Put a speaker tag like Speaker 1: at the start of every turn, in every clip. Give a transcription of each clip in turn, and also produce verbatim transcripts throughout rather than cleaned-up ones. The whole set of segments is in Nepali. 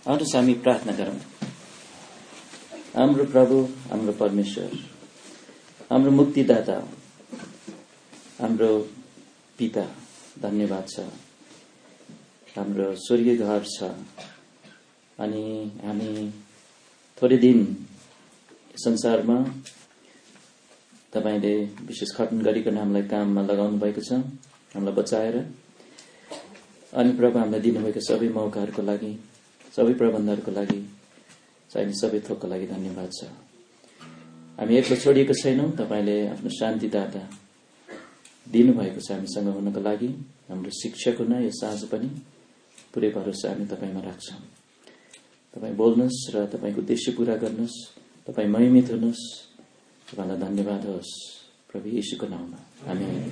Speaker 1: आउनुहोस् हामी प्रार्थना गरौँ। हाम्रो प्रभु, हाम्रो परमेश्वर, हाम्रो मुक्तिदाता, हाम्रो पिता, धन्यवाद छ। हाम्रो स्वर्गीय घर छ अनि हामी थोरै दिन संसारमा तपाईले विशेष खटन गरिकन हामीलाई काममा लगाउनु भएको छ, हामीलाई बचाएर। अनि प्रभु हामीलाई दिनुभएको सबै मौकाहरूको लागि, सबै प्रबन्धहरूको लागि, चाहिने सबै थोकको लागि धन्यवाद छ। हामी एक्लो छोडिएको छैनौँ। तपाईले आफ्नो शान्तिदाता दिनुभएको छ हामीसँग हुनको लागि। हाम्रो शिक्षक हुन यो साँझ पनि पुरै भरोसा हामी तपाईमा राख्छौँ। तपाईँ बोल्नुहोस् र तपाईँको उद्देश्य पूरा गर्नुहोस्। तपाईँ महिमित हुनुहोस्। तपाईँलाई धन्यवाद होस् प्रभु येशूको नाममा, आमेन।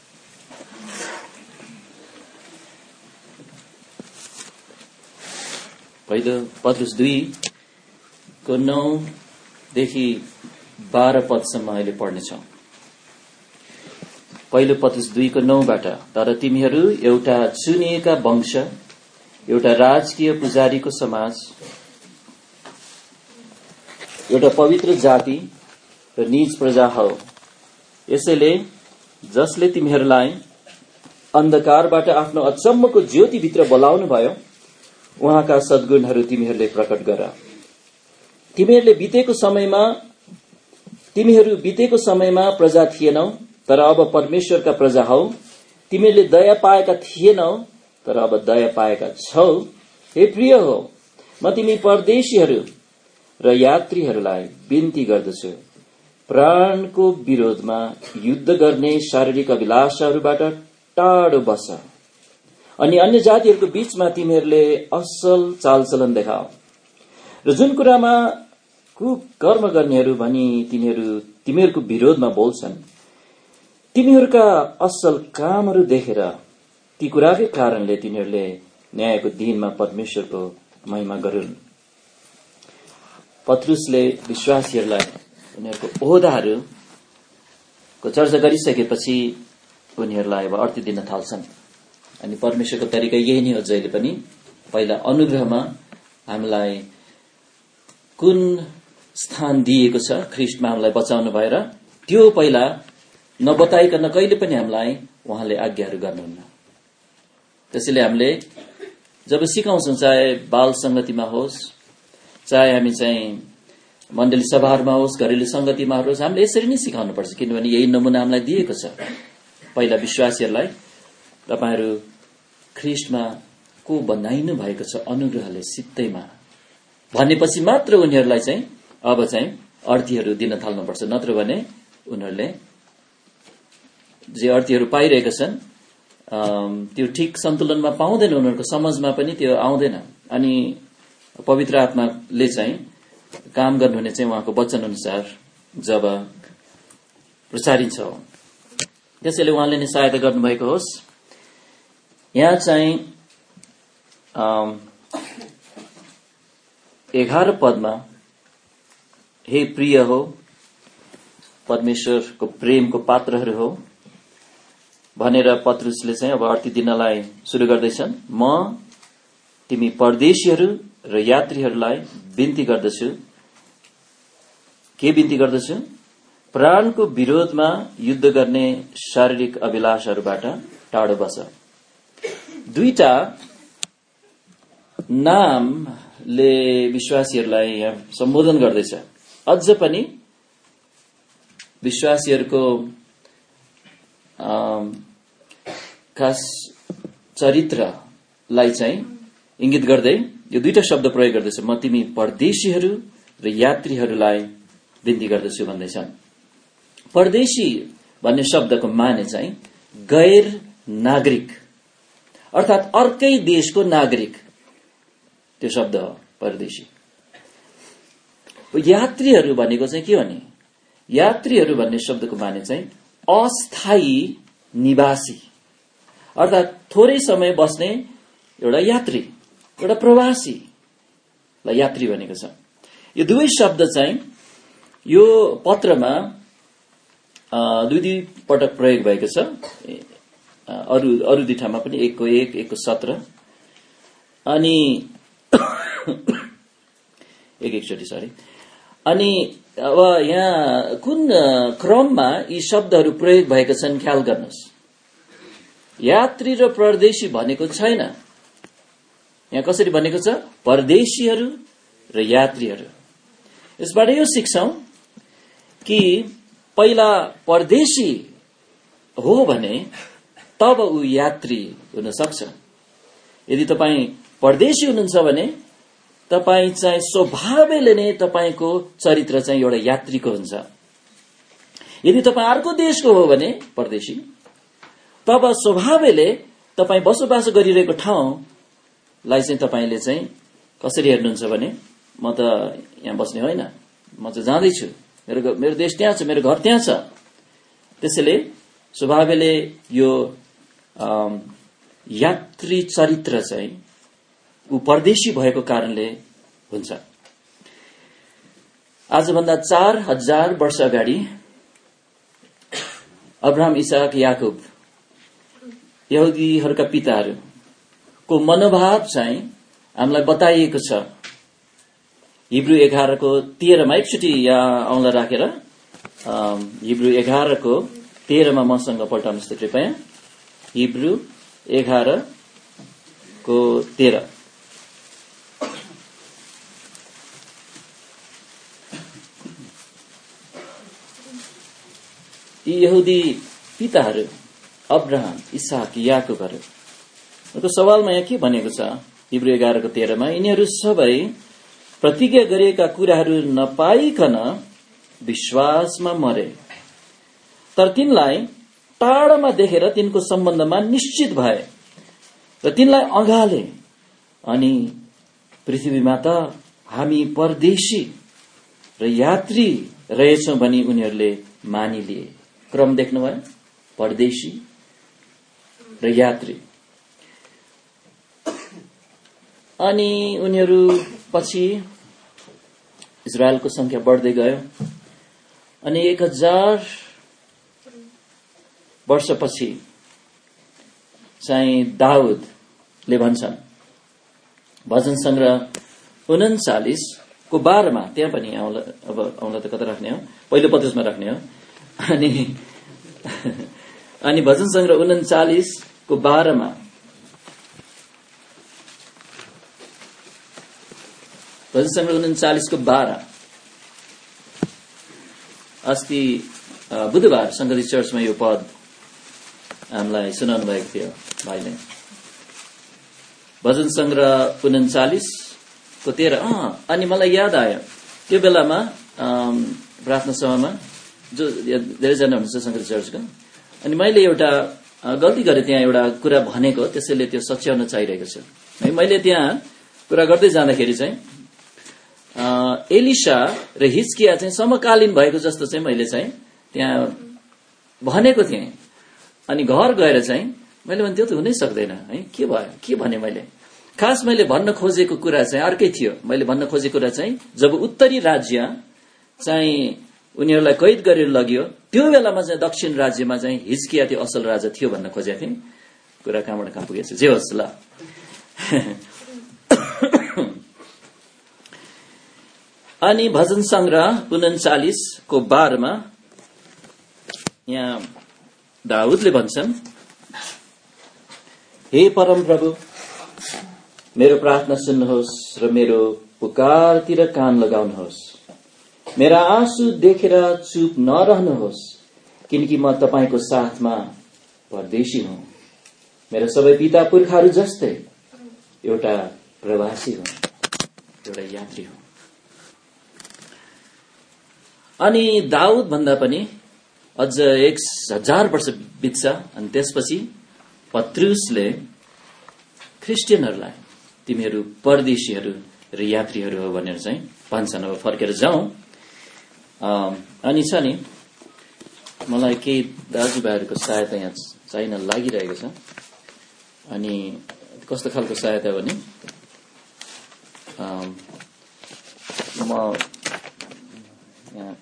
Speaker 1: पहिलो पत्रुस दुई को नौदेखि बाह्र पदसम्म अहिले पढ्नेछौँ। पहिलो पत्रुस दुई को नौबाट, तर तिमीहरू एउटा चुनिएका वंश, एउटा राजकीय पुजारीको समाज, एउटा पवित्र जाति र निज प्रजा हौ। यसैले जसले तिमीहरूलाई अन्धकारबाट आफ्नो अचम्मको ज्योतिभित्र बोलाउनु भयो, उहाँका सद्गुणहरू तिमीहरूले प्रकट गर। तिमीहरूले बितेको समयमा तिमीहरू बितेको समयमा प्रजा थिएनौ, तर अब परमेश्वरका प्रजा हौ। तिमीहरूले दया पाएका थिएनौ, तर अब दया पाएका छौ। हे प्रिय हो, म तिमी परदेशीहरू र यात्रीहरूलाई बिन्ती गर्दछु, प्राणको विरोधमा युद्ध गर्ने शारीरिक अभिलाषाहरूबाट टाढो बस अनि अन्य जातिहरूको बीचमा तिमीहरूले असल चालचलन देखाओ। र जुन कुरामा कुकर्म गर्नेहरू भनी तिनीहरू तिमीहरूको विरोधमा बोल्छन्, तिमीहरूका असल कामहरू देखेर ती कुराकै कारणले तिनीहरूले न्यायको दिनमा परमेश्वरको महिमा गरून्। पत्रुसले विश्वासीहरूलाई उनीहरूको ओहदाहरूको चर्चा गरिसकेपछि उनीहरूलाई अब अर्थ दिन थाल्छन्। अनि परमेश्वरको तरिका यही नै हो, जहिले पनि पहिला अनुग्रहमा हामीलाई कुन स्थान दिएको छ, ख्रीष्टमा हामीलाई बचाउनु भएर, त्यो पहिला नबताइकन कहिले पनि हामीलाई उहाँले आज्ञाहरू गर्नुहुन्न। त्यसैले हामीले जब सिकाउँछौँ, चाहे बाल संगतिमा होस्, चाहे हामी चाहिँ मण्डली सभाहरूमा होस्, घरेलु संगतिमा होस्, हामीले यसरी नै सिकाउनु पर्छ। किनभने यही नमुना हामीलाई दिएको छ। पहिला विश्वासीहरूलाई तपाईहरू ख्रीष्टमा को बनाइनु भएको छ अनुग्रहले सित्तैमा भनेपछि मात्र उनीहरूलाई चाहिँ अब चाहिँ अर्थीहरू दिन थाल्नुपर्छ। नत्र भने उनीहरूले जे अर्थीहरू पाइरहेका छन् त्यो ठिक सन्तुलनमा पाउँदैन, उनीहरूको समाजमा पनि त्यो आउँदैन। अनि पवित्र आत्माले चाहिँ काम गर्नुहुने चाहिँ उहाँको वचन अनुसार जब प्रचारिन्छ, त्यसैले उहाँले नै सहायता गर्नुभएको होस्। यहाँ चाहिँ एघार पदमा हे प्रिय हो, परमेश्वरको प्रेमको पात्रहरू हो भनेर पत्रुसले चाहिँ अब अर्थी दिनलाई सुरु गर्दैछन्। म तिमी परदेशीहरू र यात्रीहरूलाई बिन्ती गर्दछु। के बिन्ती गर्दछु? प्राणको विरोधमा युद्ध गर्ने शारीरिक अभिलाषहरूबाट टाढो बस। दुईटा नामले विश्वासीहरूलाई यहाँ सम्बोधन गर्दैछ। अझ पनि विश्वासीहरूको खास चरित्रलाई चाहिँ इंगित गर्दै यो दुईटा शब्द प्रयोग गर्दैछ। म तिमी परदेशीहरू र यात्रीहरूलाई बिन्ती गर्दछु भन्दैछन्। परदेशी भन्ने शब्दको माने चाहिँ गैर नागरिक, अर्थात अर्कै देशको नागरिक, त्यो शब्द हो परदेशी। यात्रीहरू भनेको चाहिँ के हो नि? यात्रीहरू भन्ने शब्दको माने चाहिँ अस्थायी निवासी, अर्थात थोरै समय बस्ने एउटा यात्री, एउटा प्रवासीलाई यात्री भनेको छ। यो दुवै शब्द चाहिँ यो पत्रमा दुई दुई पटक प्रयोग भएको छ। अरु अरु दुई ठाउँमा पनि एकको एक एकको सत्र। अनि एक एकचोटि सरी। अनि अब यहाँ कुन क्रममा यी शब्दहरू प्रयोग भएका छन् ख्याल गर्नुहोस्। यात्री र परदेशी भनेको छैन, यहाँ कसरी भनेको छ? परदेशीहरू र यात्रीहरू। यसबाट यो सिक्छौं कि पहिला परदेशी हो भने तब ऊ यात्री हुन सक्छ। यदि तपाईँ परदेशी हुनुहुन्छ भने तपाईँ चाहिँ स्वभावले नै तपाईको चरित्र चाहिँ एउटा यात्रीको हुन्छ। यदि तपाईँ अर्को देशको हो भने परदेशी, तब स्वभावले तपाईँ बसोबास गरिरहेको ठाउँलाई चाहिँ तपाईले चाहिँ कसरी हेर्नुहुन्छ भने म त यहाँ बस्ने होइन, म चाहिँ जाँदैछु, मेरो मेरो देश त्यहाँ छ, मेरो घर त्यहाँ छ। त्यसैले स्वभावले यो यात्री चरित्र चाहिँ ऊ परदेशी भएको कारणले हुन्छ। आजभन्दा चार हजार वर्ष अगाडि अब्राहम, इसाक, याकुब यहुदीहरूका पिताहरूको मनोभाव चाहिँ हामीलाई बताइएको छ। हिब्रू एघारको तेह्रमा एकचोटि यहाँ औंला राखेर हिब्रू एघारको तेह्रमा मसँग पल्टाउनुहोस् त कृपया। हिब्रू एघारको तेह्र। यी यहुदी पिताहरू अब्राहम, इसाक, याकुबहरूको सवालमा यहाँ के भनेको छ? हिब्रू एघारको तेह्रमा यिनीहरू सबै प्रतिज्ञा गरिएका कुराहरू नपाइकन विश्वासमा मरे, तर तिनलाई टाढामा देखेर तिनको सम्बन्धमा निश्चित भए र तिनलाई अँगाले। अनि पृथ्वीमा त हामी परदेशी र यात्री रहेछौं भनी उनीहरूले मानिलिए। क्रम देख्नुभयो? परदेशी र यात्री। अनि उनीहरू पछि इजरायलको संख्या बढ्दै गयो। अनि एक हजार वर्षपछि चाहिँ दाउदले भन्छन् भजन संग्रह उन्चालीस को बाह्रमा, त्यहाँ पनि आउला, अब आउला त कता राख्ने हो? पहिलो पत्रुसमा राख्ने हो। अनि अनि भजन संग्रह उन्चालीस को बाह्रमा भजन संग्रह उन्चालीस को बाह्र अस्ति बुधबार संगति चर्चमा यो पद हामीलाई सुनाउनु भएको थियो भाइले। भजन संग्रह उन्चालीस को तेह्र। अँ अनि मलाई याद आयो त्यो बेलामा प्रार्थना सभामा जो धेरैजना हुनुहुन्छ संगति चर्चको, अनि मैले एउटा गल्ती गरेँ, त्यहाँ एउटा कुरा भनेको, त्यसैले त्यो सच्याउन चाहिरहेको छु है। मैले त्यहाँ कुरा गर्दै जाँदाखेरि चाहिँ एलिशा र हिजकिया चाहिँ समकालीन भएको जस्तो चाहिँ मैले चाहिँ त्यहाँ भनेको थिएँ। अनि घर गएर चाहिँ मैले भने त्यो त हुनै सक्दैन है, के भयो, के भने मैले खास मैले भन्न खोजेको कुरा चाहिँ अर्कै थियो। मैले भन्न खोजेको कुरा चाहिँ जब उत्तरी राज्य चाहिँ उनीहरूलाई कैद गरेर लगियो, त्यो बेलामा चाहिँ दक्षिण राज्यमा चाहिँ हिजकिया त्यो असल राजा थियो भन्न खोजेको थिएँ। कुरा कहाँबाट कहाँ पुगेछ, जे होस् ल। अनि भजन संग्रह उन्चालीस को बाह्रमा यहाँ दाउदले भन्छन्, हे परम प्रभु, मेरो प्रार्थना सुन्नुहोस् र मेरो पुकारतिर कान लगाउनुहोस्। मेरा आँसु देखेर चुप नरहनुहोस्, किनकि म तपाईको साथमा परदेशी हुँ। मेरा सबै पिता पुर्खाहरू जस्तै एउटा प्रवासी हुँ, एउटा यात्री हुँ। अनि दाउद भन्दा पनि अझ एक हजार वर्ष बित्छ। अनि त्यसपछि पत्रुसले क्रिस्चियनहरूलाई तिमीहरू परदेशीहरू र यात्रीहरू हो भनेर चाहिँ भन्छन्। अब फर्केर जाउँ। अनि छ नि, मलाई केही दाजुभाइहरूको सहायता यहाँ चाहिन लागिरहेको छ। अनि कस्तो खालको सहायता भने म यहाँ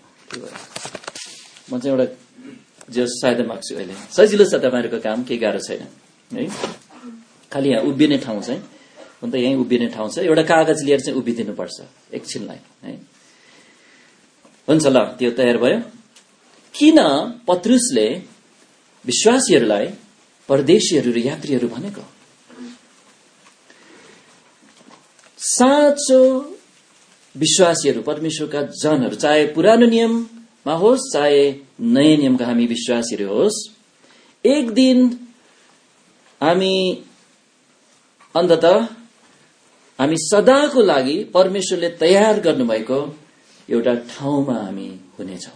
Speaker 1: म चाहिँ एउटा जो सहायता माग्छु अहिले। सजिलो छ, तपाईँहरूको काम केही गाह्रो छैन है। खालि यहाँ उभिने ठाउँ चाहिँ हुन त यहीँ उभिने ठाउँ छ, एउटा कागज लिएर चाहिँ उभिदिनुपर्छ एकछिनलाई है। हुन्छ ल, त्यो तयार भयो। किन पत्रुसले विश्वासीहरूलाई परदेशीहरू र यात्रीहरू भनेको? साँचो विश्वासीहरू, परमेश्वरका जनहरू, चाहे पुरानो नियममा होस् चाहे नयाँ नियमका हामी विश्वासीहरू होस्, एक दिन हामी अन्ततः हामी सदाको लागि परमेश्वरले तयार गर्नुभएको एउटा ठाउँमा हामी हुनेछौँ।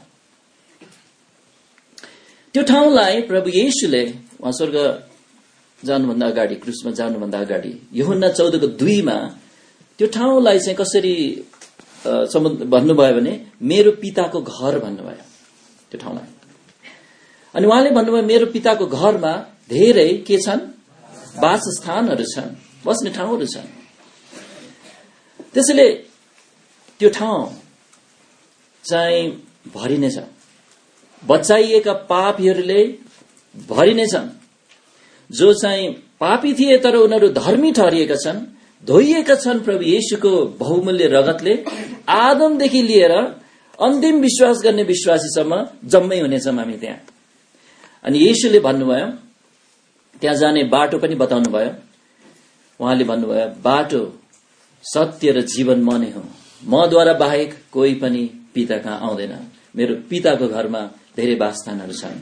Speaker 1: त्यो ठाउँलाई प्रभु येशूले उहाँ स्वर्ग जानुभन्दा अगाडि, क्रुसमा जानुभन्दा अगाडि यूहन्ना चौधको दुईमा त्यो ठाउँलाई चाहिँ कसरी भन्नुभयो भने मेरो पिताको घर भन्नुभयो त्यो ठाउँलाई। अनि उहाँले भन्नुभयो मेरो पिताको घरमा धेरै के छन्? वासस्थानहरू छन्, बस्ने ठाउँहरू छन्। त्यसैले त्यो ठाउँ चाहिँ भरिनेछ, बचाइएका पापीहरूले भरिनेछन्। जो चाहिँ पापी थिए तर उनीहरू धर्मी ठहरिएका छन्, धोइएका छन् प्रभु येशूको बहुमूल्य रगतले, आदमदेखि लिएर अन्तिम विश्वास गर्ने विश्वासीसम्म जम्मै हुनेछौँ हामी त्यहाँ। अनि येशूले भन्नुभयो, त्यहाँ जाने बाटो पनि बताउनु भयो। उहाँले भन्नुभयो, बाटो सत्य र जीवन म नै हुँ, मद्वारा बाहेक कोही पनि पिता कहाँ आउँदैन, मेरो पिताको घरमा धेरै वासस्थानहरू छन्।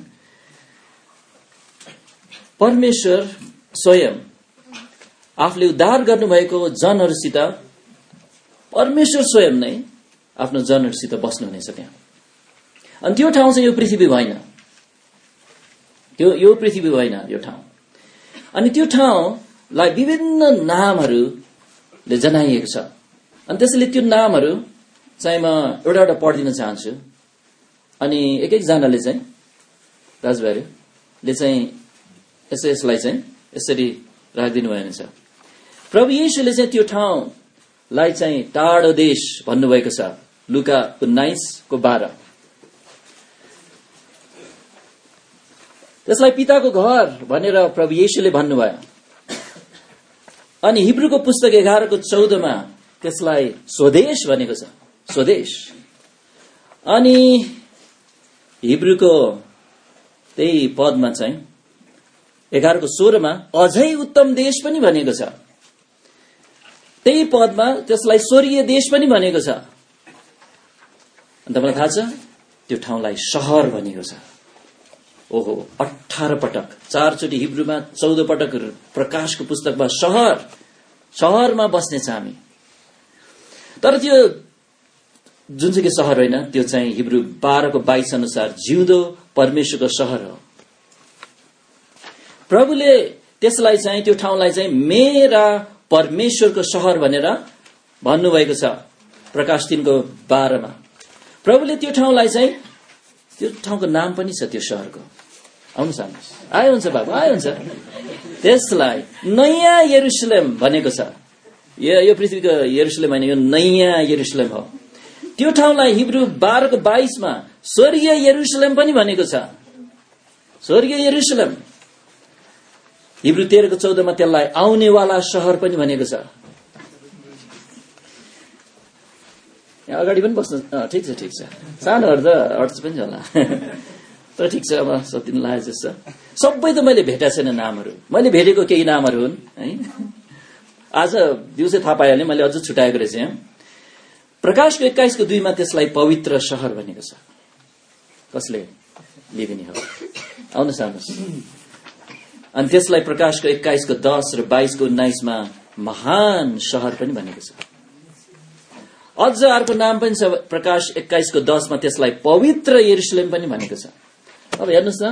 Speaker 1: परमेश्वर स्वयं आफूले उद्धार गर्नुभएको जनहरूसित, परमेश्वर स्वयं नै आफ्नो जनहरूसित बस्नुहुनेछ त्यहाँ। अनि त्यो ठाउँ चाहिँ यो पृथ्वी होइन, त्यो यो पृथ्वी होइन यो ठाउँ। अनि त्यो ठाउँलाई विभिन्न नामहरूले जनाइएको छ। अनि त्यसैले त्यो नामहरू चाहिँ म एउटा एउटा पढिदिन चाहन्छु। अनि एक एकजनाले चाहिँ दाजुभाइहरूले चाहिँ यसो यसलाई चाहिँ यसरी राखिदिनु भएको छ। प्रभु येशूले चाहिँ त्यो ठाउँलाई चाहिँ टाढो देश भन्नुभएको छ, लुका उन्नाइस को बाह्र। त्यसलाई पिताको घर भनेर प्रभु येशूले भन्नुभयो। अनि हिब्रूको पुस्तक एघार को चौधमा त्यसलाई स्वदेश भनेको छ, स्वदेश। अनि हिब्रूको त्यही पदमा चाहिँ एघारको सोह्रमा अझै उत्तम देश पनि भनेको छ। त्यही पदमा त्यसलाई स्वर्गीय देश पनि भनेको छ। अनि तपाईँलाई थाहा छ त्यो ठाउँलाई सहर भनेको छ। ओहो, अठार पटक, चारचोटि हिब्रूमा चौध पटक प्रकाशको पुस्तकमा सहर, सहरमा बस्नेछ हामी। तर त्यो जुनसुकै सहर होइन, त्यो चाहिँ हिब्रू बाह्रको बाइस अनुसार जिउँदो परमेश्वरको सहर हो। प्रभुले त्यसलाई चाहिँ त्यो ठाउँलाई चाहिँ मेरा परमेश्वरको सहर भनेर भन्नुभएको छ प्रकाश तीनको बाह्रमा। प्रभुले त्यो ठाउँलाई चाहिँ, त्यो ठाउँको नाम पनि छ त्यो सहरको। आउनुहोस् आउनुहोस्, आयो हुन्छ बाबु, आयो हुन्छ। त्यसलाई नयाँ यरुशलेम भनेको छ। यो पृथ्वीको यरुशलेम होइन, यो नयाँ यरुशलेम हो। त्यो ठाउँलाई हिब्रू बाह्रको बाइसमा स्वर्गीय यरुशलेम पनि भनेको छ, स्वर्गीय यरुशलेम। हिब्रू तेह्रको चौधमा त्यसलाई आउनेवाला सहर पनि भनेको छ। यहाँ अगाडि पनि बस्नु, ठिक छ ठिक छ, सानोहरू त अड्छ पनि होला तर ठिक छ, अब सतिन लागे जस्तो। सबै त मैले भेटेको छैन नामहरू, मैले भेटेको केही नामहरू हुन् है। आज दिउँसै थाहा पाइहालेँ, मैले अझ छुट्याएको रहेछ यहाँ। प्रकाशको एक्काइसको दुईमा त्यसलाई पवित्र सहर भनेको छ। कसले लिदिने हो? आउनुहोस् आउनुहोस्। अनि त्यसलाई प्रकाशको एक्काइसको दस र बाइसको उन्नाइसमा महान सहर पनि भनेको छ। अझ अर्को नाम पनि छ, प्रकाश एक्काइसको दसमा त्यसलाई पवित्र यरुशलेम पनि भनेको छ। अब हेर्नुहोस् न,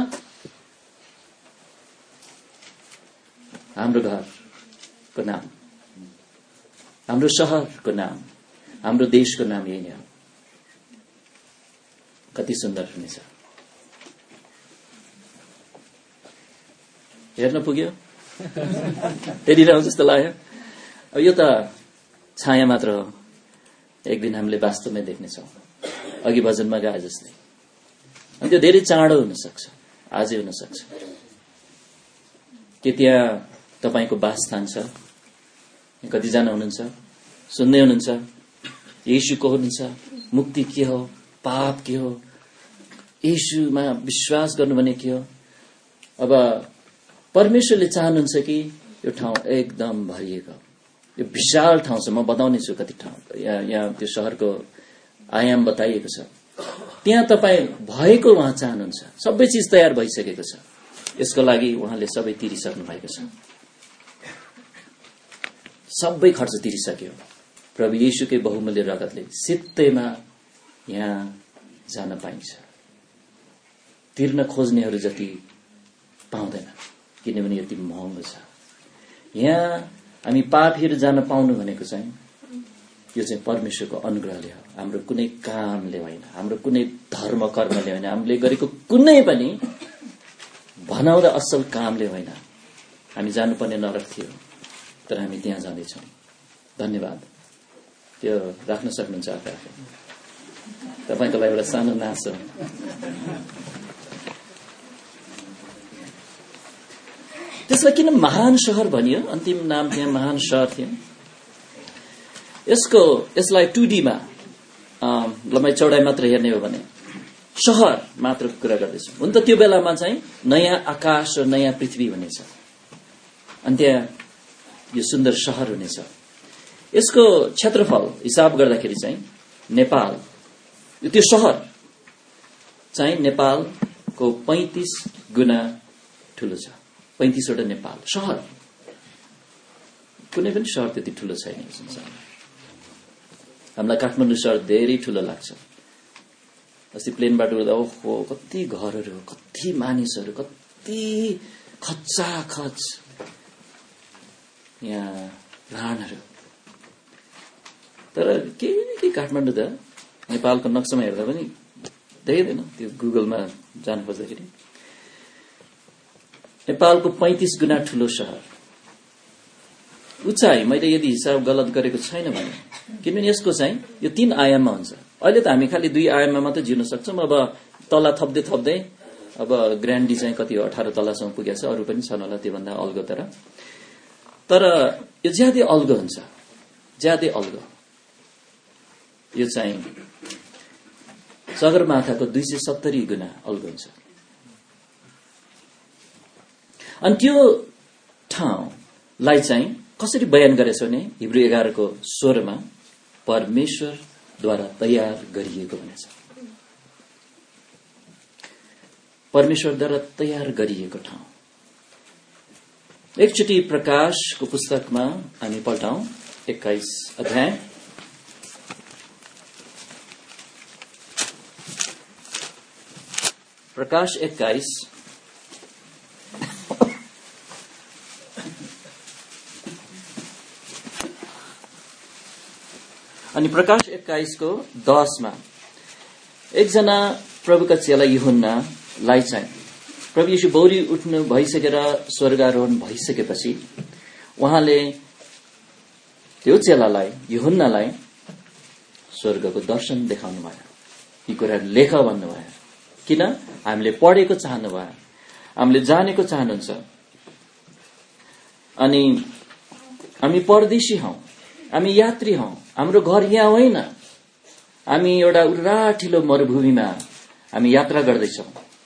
Speaker 1: हाम्रो घरको नाम, हाम्रो सहरको नाम, हाम्रो देशको नाम यही नै हो। कति सुन्दर हुनेछ, हेर्न पुग्यो? हेरिरहँ जस्तो लाग्यो। अब यो त छाया मात्र हो, एक दिन हामीले वास्तवमै देख्नेछौँ, अघि भजनमा गाए जस्तै। अनि त्यो धेरै चाँडो हुन सक्छ, आजै हुन सक्छ। के त्यहाँ तपाईँको वासस्थान छ? कतिजना हुनुहुन्छ सुन्दै हुनुहुन्छ येशू को हुनुहुन्छ, मुक्ति के हो, पाप के हो, येशूमा विश्वास गर्नु भने के हो। अब परमेश्वरले चाहनुहुन्छ कि यो ठाउँ एकदम भरिएको, यो विशाल ठाउँ छ। म बताउने छु कति ठाउँ यहाँ यहाँ त्यो शहरको आयाम बताइएको छ। त्यहाँ तपाईँ भएको उहाँ चाहनुहुन्छ, सबै चिज तयार भइसकेको छ। यसको लागि उहाँले सबै तिरिसक्नु भएको छ, सबै खर्च तिरिसक्यो। प्रभु येशूकै बहुमूल्य रगतले सित्तैमा यहाँ जान पाइन्छ। तिर्न खोज्नेहरू जति पाउँदैन, किनभने यति महँगो छ। यहाँ हामी पापीहरू जान पाउनु भनेको चाहिँ यो चाहिँ परमेश्वरको अनुग्रहले हो, हाम्रो कुनै कामले होइन, हाम्रो कुनै धर्म कर्मले होइन, हामीले गरेको कुनै पनि भनाउँदा असल कामले होइन। हामी जानुपर्ने नरक थियो, तर हामी त्यहाँ जाँदैछौँ। धन्यवाद। त्यो राख्न सक्नुहुन्छ आफै आफै। तपाईँको लागि एउटा सानो नाच हो। त्यसलाई किन महान शहर भनियो? अन्तिम नाम त्यहाँ महान शहर थियो। यसको यसलाई टू डीमा लम्बाइ चौडाइ मात्र हेर्ने हो भने शहर मात्र कुरा गर्दैछु। हुन त त्यो बेलामा चाहिँ नयाँ आकाश र नयाँ पृथ्वी हुनेछ, अनि त्यहाँ यो सुन्दर शहर हुनेछ। यसको क्षेत्रफल हिसाब गर्दाखेरि चाहिँ नेपाल, त्यो शहर चाहिँ नेपालको पैंतीस गुना ठुलो छ। पैंतीसवटा नेपाल शहर, कुनै पनि शहर त्यति ठुलो छैन संसारमा। हामीलाई काठमाडौँ शहर धेरै ठुलो लाग्छ। अस्ति प्लेनबाट उड्दा ओहो कति घरहरू, कति मानिसहरू, कति खच्चा खच यहाँ राणहरू। तर के के काठमाडौँ त नेपालको नक्सामा हेर्दा पनि देख्दैन, त्यो गुगलमा जानु खोज्दाखेरि। नेपालको पैंतीस गुना ठुलो शहर। उचाइ मैले यदि हिसाब गलत गरेको छैन भने, किनभने यसको चाहिँ यो तीन आयाममा हुन्छ। अहिले त हामी खालि दुई आयाममा मात्रै जिउन सक्छौँ। अब तला थप्दै थप्दै अब ग्रान्ड डिजाइन कति हो, अठार तलासम्म पुगेको छ। अरू पनि छन् होला त्योभन्दा अल्गो, तर तर यो ज्यादै अल्गो हुन्छ, ज्यादै अल्गो। यो चाहिँ सगरमाथाको दुई सय सत्तरी गुना अल्गो हुन्छ। अनि त्यो ठाउँलाई चाहिँ कसरी बयान गरेछ भने हिब्रू एघारको सोह्रमा परमेश्वरद्वारा तयार गरिएको भनेछ। परमेश्वरद्वारा तयार गरिएको ठाउँ। एकचोटि प्रकाशको पुस्तकमा हामी पल्टाउँ, एक्काइस अध्याय। प्रकाश एक्काइस अनि प्रकाश एक्काइसको दसमा एकजना प्रभुका चेला यूहन्नालाई चाहिँ प्रभु येशू बौरी उठ्नु भइसकेर स्वर्गारोहण भइसकेपछि उहाँले त्यो चेलालाई यूहन्नालाई स्वर्गको दर्शन देखाउनु भयो। यी कुराहरू लेख भन्नुभयो। किन? हामीले पढेको चाहनु भयो, हामीले जानेको चाहनुहुन्छ। अनि हामी परदेशी हौं, हामी यात्री हौं, हाम्रो घर यहाँ होइन। हामी एउटा उराठिलो मरुभूमिमा हामी यात्रा गर्दैछौं।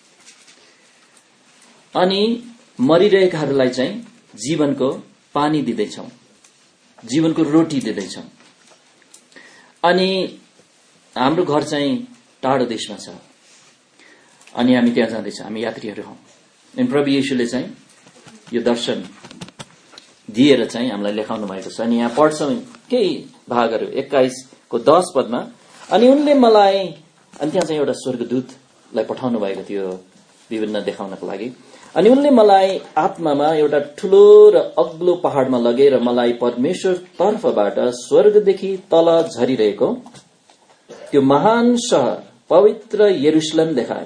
Speaker 1: अनि मरिरहेकाहरूलाई चाहिँ जीवनको पानी दिँदैछौं, जीवनको रोटी दिँदैछौं। अनि हाम्रो घर चाहिँ टाढो देशमा छ, अनि हामी त्यहाँ जाँदैछौँ। हामी यात्रीहरू हौं। अनि प्रभु येशूले चाहिँ यो दर्शन दिएर चाहिँ हामीलाई लेखाउनु भएको छ। अनि यहाँ पढ्छौँ केही भागहरू। एक्काइसको दस पदमा, अनि उनले मलाई, अनि त्यहाँ चाहिँ एउटा स्वर्गदूतलाई पठाउनु भएको थियो विभिन्न देखाउनको लागि। अनि उनले मलाई आत्मामा एउटा ठूलो र अग्लो पहाड़मा लगेर मलाई परमेश्वर तर्फबाट स्वर्गदेखि तल झरिरहेको त्यो महान शहर पवित्र यरुशलेम देखायो।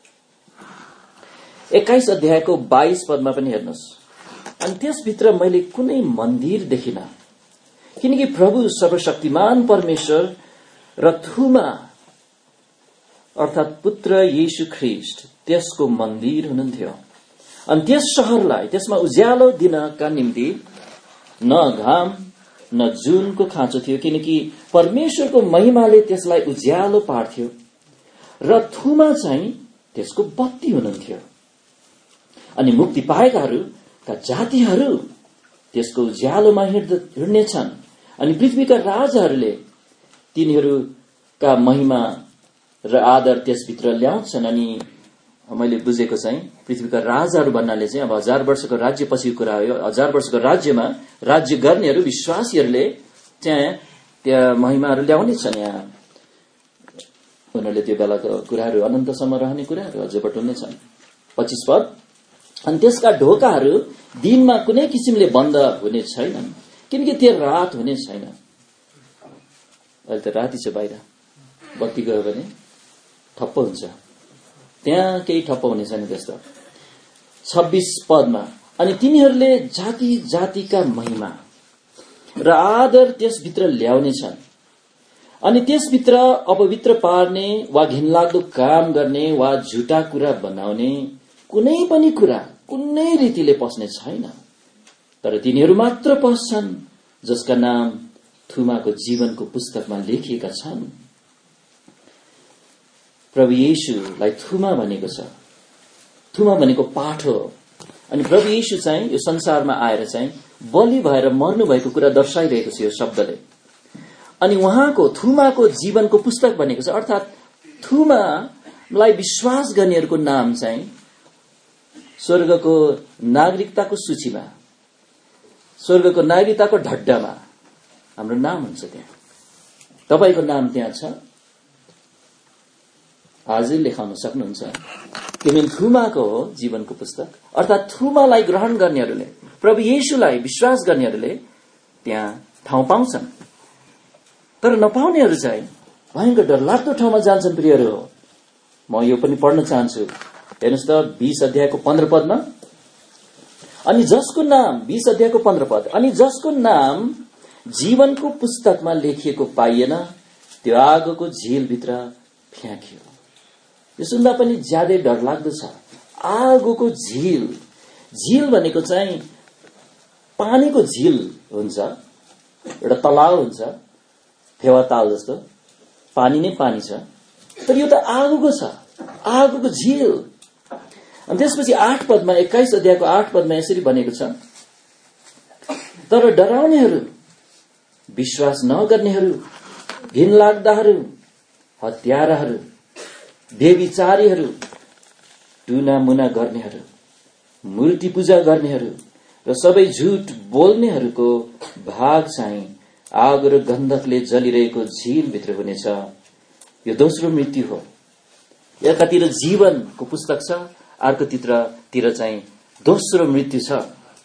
Speaker 1: एक्काइस अध्यायको बाइस पदमा पनि हेर्नुहोस्। अनि त्यसभित्र मैले कुनै मन्दिर देखिन, किनकि प्रभु सर्वशक्तिमान परमेश्वर र थुमा अर्थात पुत्र येशू ख्रीष्ट त्यसको मन्दिर हुनुहुन्थ्यो। अनि त्यस शहरलाई, त्यसमा उज्यालो दिनका निम्ति न घाम न जुनको खाँचो थियो, किनकि परमेश्वरको महिमाले त्यसलाई उज्यालो पार्थ्यो र थुमा चाहिँ त्यसको बत्ती हुनुहुन्थ्यो। अनि मुक्ति पाएकाहरूका जातिहरू त्यसको उज्यालोमा हिँड्नेछन् अनि पृथ्वीका राजाहरूले तिनीहरूका महिमा र आदर त्यसभित्र ल्याउँछन्। अनि मैले बुझेको चाहिँ पृथ्वीका राजाहरू भन्नाले चाहिँ अब हजार वर्षको राज्य पछिको कुरा हो। हजार वर्षको राज्यमा राज्य गर्नेहरू विश्वासीहरूले त्यहाँ त्यहाँ महिमाहरू ल्याउने छन्। यहाँ उनीहरूले त्यो बेलाको कुराहरू अनन्तसम्म रहने कुराहरू अझै बटुल्ने छन्। पच्चीस पद, अनि त्यसका ढोकाहरू दिनमा कुनै किसिमले बन्द हुने छैनन्, किनकि त्यो रात हुने छैन। अहिले त राति छ, बाहिर बत्ती गयो भने ठप्प हुन्छ, त्यहाँ केही ठप्प हुने छैन त्यस्तो। छब्बीस पदमा, अनि तिनीहरूले जाति जातिका महिमा र आदर त्यसभित्र ल्याउने छन्, अनि त्यसभित्र अपवित्र पार्ने वा घिनलाग्दो काम गर्ने वा झुटा कुरा बनाउने कुनै पनि कुरा कुनै रीतिले पस्ने छैन। तर तिनीहरू मात्र पस्छन् जसका नाम थुमाको जीवनको पुस्तकमा लेखिएका छन्। प्रभु येशूलाई थुमा भनेको छ। थुमा भनेको पाठ हो। अनि प्रभु येशू चाहिँ यो संसारमा आएर चाहिँ बलि भएर मर्नु भएको कुरा दर्शाइरहेको छ यो शब्दले। अनि उहाँको थुमाको जीवनको पुस्तक भनेको छ, अर्थात् थुमालाई विश्वास गर्नेहरूको नाम चाहिँ स्वर्गको नागरिकताको सूचीमा, स्वर्गको नागरिकताको ढड्डामा हाम्रो नाम हुन्छ। त्यहाँ तपाईको नाम त्यहाँ छ, आजै लेखाउन सक्नुहुन्छ, किनभने थुमाको हो जीवनको पुस्तक। अर्थात् थुमालाई ग्रहण गर्नेहरूले, प्रभु येशूलाई विश्वास गर्नेहरूले त्यहाँ ठाउँ पाउँछन्। तर नपाउनेहरू चाहिँ भयंकर डरलाग्दो ठाउँमा जान्छन्। प्रियहरू हो, म यो पनि पढ्न चाहन्छु। हेर्नुहोस् त बीस अध्यायको पन्ध्र पदमा, अनि जसको नाम, बीस अध्यायको पन्ध्र पद, अनि जसको नाम जीवनको पुस्तकमा लेखिएको पाइएन त्यो आगोको झीलभित्र फ्याँकियो। यो सुन्दा पनि ज्यादै डरलाग्दो छ। आगोको झील, झील भनेको चाहिँ पानीको झील हुन्छ, एउटा तलाउ हुन्छ, फेवाताल जस्तो पानी नै पानी छ। तर यो त आगोको छ, आगोको झील। अनि त्यसपछि आठ पदमा, एक्काइस अध्यायको आठ पदमा यसरी भनेको छ, तर डराउनेहरू, विश्वास नगर्नेहरू, घिनलाग्दाहरू, हत्याराहरू, व्यभिचारीहरू, टुना मुना गर्नेहरू, मूर्ति पूजा गर्नेहरू र सबै झुट बोल्नेहरूको भाग चाहिँ आगो र गन्धकले जलिरहेको झीलभित्र हुनेछ। यो दोस्रो मृत्यु हो। एकातिर जीवनको पुस्तक छ, अर्कोतिर चाहिँ दोस्रो मृत्यु छ।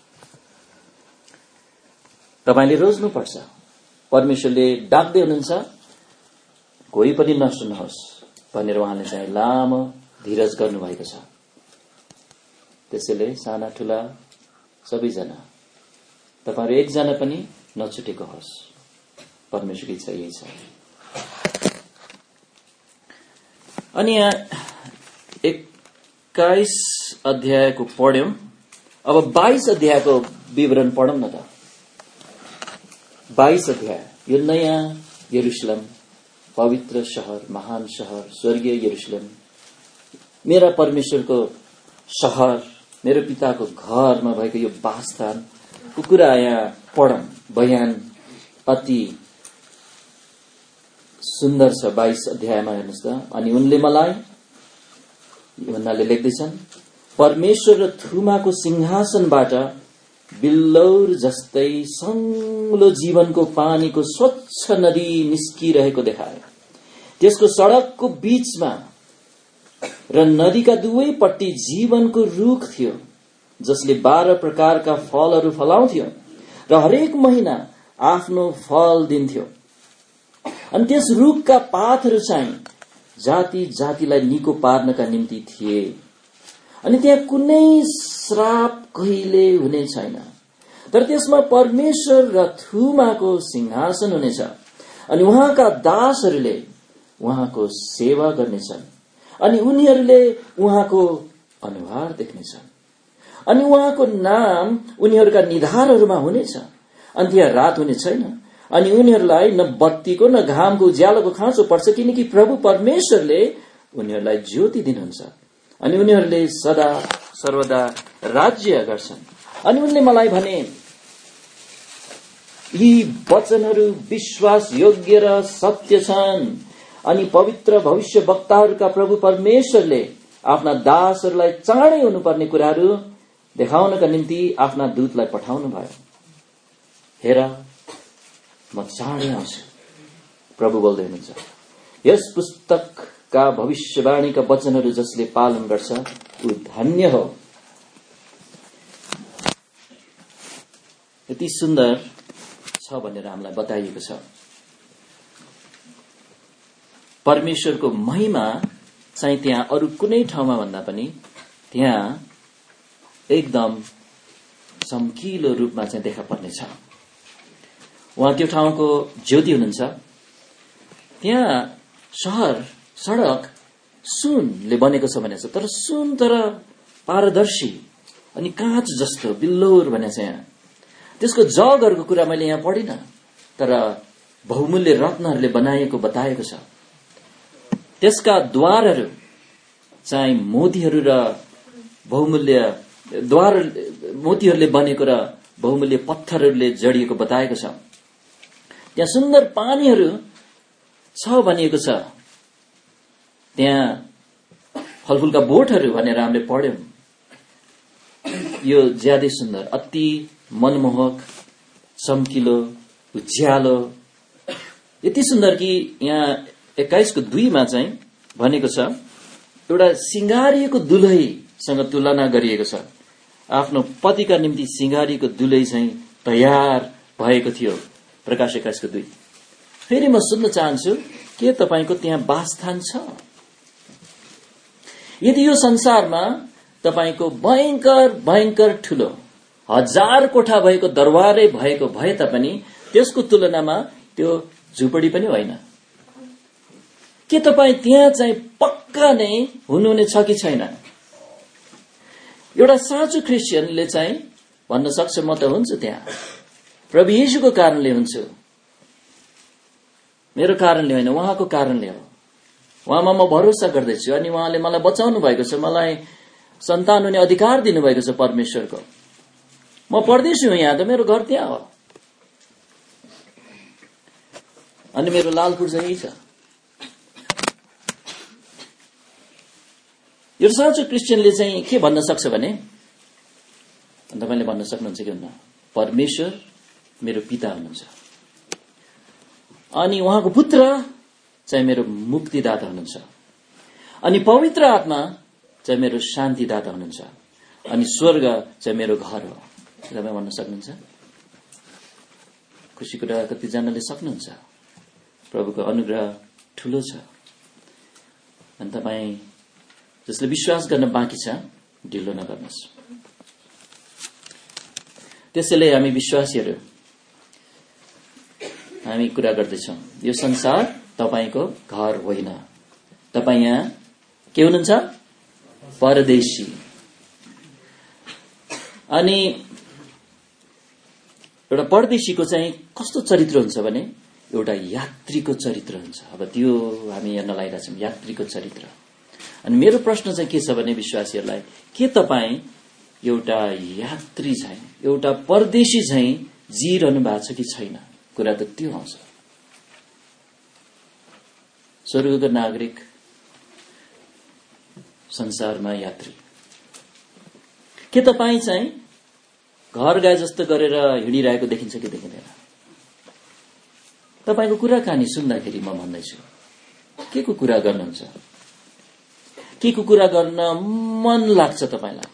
Speaker 1: तपाईले रोज्नुपर्छ। परमेश्वरले डाक्दै हुनुहुन्छ, कोही पनि नष्ट नहोस् भनेर उहाँले चाहिँ लामो धीरज गर्नुभएको छ। त्यसैले साना ठूला सबैजना, तपाईहरु एकजना पनि नछुटेको होस्, परमेश्वरको इच्छा यही छ। अनि यहाँ एक्काइस अध्यायको पढ्यौं। अब बाइस अध्यायको विवरण पढौं न त। बाइस अध्याय, यो नयाँ यरुशलेम, पवित्र शहर, महान शहर, स्वर्गीय यरुशलेम, मेरा परमेश्वरको शहर, मेरो पिताको घरमा भएको यो वासस्थानको कुरा यहाँ पढौं। बयान अति सुन्दर छ बाइस अध्यायमा। हेर्नुस् त, अनि उनले मलाई, भन्नाले लेख्दैछन्, परमेश्वर र थुमाको सिंहासनबाट बिल्लौर जस्तै सङ्लो जीवनको पानीको स्वच्छ नदी निस्किरहेको देखाए। त्यसको सडकको बीचमा र नदीका दुवैपट्टि जीवनको रुख थियो, जसले बाह्र प्रकारका फलहरू फलाउँथ्यो र हरेक महिना आफ्नो फल दिन्थ्यो। अनि त्यस रुखका पातहरू चाहिँ जाति जातिलाई निको पार्नका निम्ति थिए। अनि त्यहाँ कुनै श्राप कहिले हुने छैन। तर त्यसमा परमेश्वर र थुमाको सिंहासन हुनेछ, अनि उहाँका दासहरूले उहाँको सेवा गर्नेछन्, अनि उनीहरूले उहाँको अनुहार देख्नेछन्, अनि उहाँको नाम उनीहरूका निधारहरूमा हुनेछ, अन्त्य रात हुने छैन अनि उनीहरूलाई न बत्तीको न घामको उज्यालोको खाँचो पर्छ किनकि प्रभु परमेश्वरले उनीहरूलाई ज्योति दिनुहुन्छ अनि उनीहरूले सदा सर्वदा राज्य गर्छन्। अनि उनले मलाई भने यी वचनहरू विश्वास योग्य र सत्य छन् अनि पवित्र भविष्य वक्ताहरूका प्रभु परमेश्वरले आफ्ना दासहरूलाई चाँडै हुनुपर्ने कुराहरू देखाउनका निम्ति आफ्ना दूतलाई पठाउनु भयो। हेर म चाँडै आउँछु, प्रभु बोल्दै हुनुहुन्छ। यस पुस्तकका भविष्यवाणीका वचनहरू जसले पालन गर्छ ऊ धन्य हो। यति सुन्दर छ भनेर हामीलाई बताइएको छ। परमेश्वरको महिमा चाहिँ त्यहाँ अरू कुनै ठाउँमा भन्दा पनि त्यहाँ एकदम चम्किलो रूपमा चाहिँ देखा पर्नेछ। उहाँ त्यो ठाउँको ज्योति हुनुहुन्छ। त्यहाँ शहर सडक सुनले बनेको छ भनेको छ, तर सुन तर पारदर्शी अनि काँच जस्तो बिल्लोर भनेको छ। यहाँ त्यसको जगहरूको कुरा मैले यहाँ पढिन, तर बहुमूल्य रत्नहरूले बनाइएको बताएको छ। त्यसका द्वारहरू चाहिँ मोतीहरू र बहुमूल्य द्वार मोतीहरूले बनेको र बहुमूल्य पत्थरहरूले जडिएको बताएको छ। त्यहाँ सुन्दर पानीहरू छ भनिएको छ। त्यहाँ फलफुलका बोटहरू भनेर हामीले पढ्यौं। यो ज्यादै सुन्दर, अति मनमोहक, चम्किलो, उज्यालो, यति सुन्दर कि यहाँ एक्काइसको दुईमा चाहिँ भनेको छ एउटा सिंगारिएको दुलहीसँग तुलना गरिएको छ। आफ्नो पतिका निम्ति सिंगारिएको दुलही चाहिँ तयार भएको थियो। प्रकाश एक्काइसको दुई। फेरि म सुन्न चाहन्छु, के तपाईको त्यहाँ वासस्थान छ? यदि यो संसारमा तपाईको भयंकर भयंकर ठूलो हजार कोठा भएको दरबारै भएको भए तापनि त्यसको तुलनामा त्यो झुपडी पनि होइन। के तपाई त्यहाँ चाहिँ पक्का नै हुनुहुने छ कि छैन? एउटा साँचो क्रिस्चियनले चाहिँ भन्न सक्छ, म त हुन्छु त्यहाँ, प्रभु येशूको कारणले हुन्छु, मेरो कारणले होइन, उहाँको कारणले हो। उहाँमा म भरोसा गर्दैछु अनि उहाँले मलाई बचाउनु भएको छ, मलाई सन्तान हुने अधिकार दिनुभएको छ परमेश्वरको। म परदेशी हुँ, यहाँ त मेरो घर त्यहाँ हो अनि मेरो लाल पूर्जा यही छ। यो साँचो क्रिस्चियनले चाहिँ के भन्न सक्छ भने, तपाईले भन्न सक्नुहुन्छ कि हुन्न, परमेश्वर मेरो पिता हुनुहुन्छ अनि उहाँको पुत्र चाहिँ मेरो मुक्तिदाता हुनुहुन्छ अनि पवित्र आत्मा चाहिँ मेरो शान्तिदाता हुनुहुन्छ अनि स्वर्ग चाहिँ मेरो घर हो। तपाईँ भन्न सक्नुहुन्छ? खुशी कुरा कतिजनाले सक्नुहुन्छ। प्रभुको अनुग्रह ठूलो छ अनि तपाईँ जसले विश्वास गर्न बाँकी छ ढिलो नगर्नुहोस्। त्यसैले हामी विश्वासीहरू हामी कुरा गर्दैछौँ, यो संसार तपाईको घर होइन। तपाई यहाँ के हुनुहुन्छ? परदेशी। अनि एउटा परदेशीको चाहिँ कस्तो चरित्र हुन्छ भने एउटा यात्रीको चरित्र हुन्छ। अब त्यो हामी हेर्न लागिरहेछौँ, यात्रीको चरित्र। अनि मेरो प्रश्न चाहिँ के छ भने विश्वासीहरूलाई, के तपाईँ एउटा यात्री चाहिँ एउटा परदेशी चाहिँ जिरहनु भएको छ कि छैन? कुरा त त्यो आउँछ। स्वर्गको नागरिक, संसारमा यात्री। के तपाईँ चाहिँ घर गए जस्तो गरेर हिँडिरहेको देखिन्छ कि देखिँदैन? तपाईको कुराकानी सुन्दाखेरि म भन्दैछु, के को कुरा गर्नुहुन्छ? के को कुरा गर्न मन लाग्छ तपाईलाई?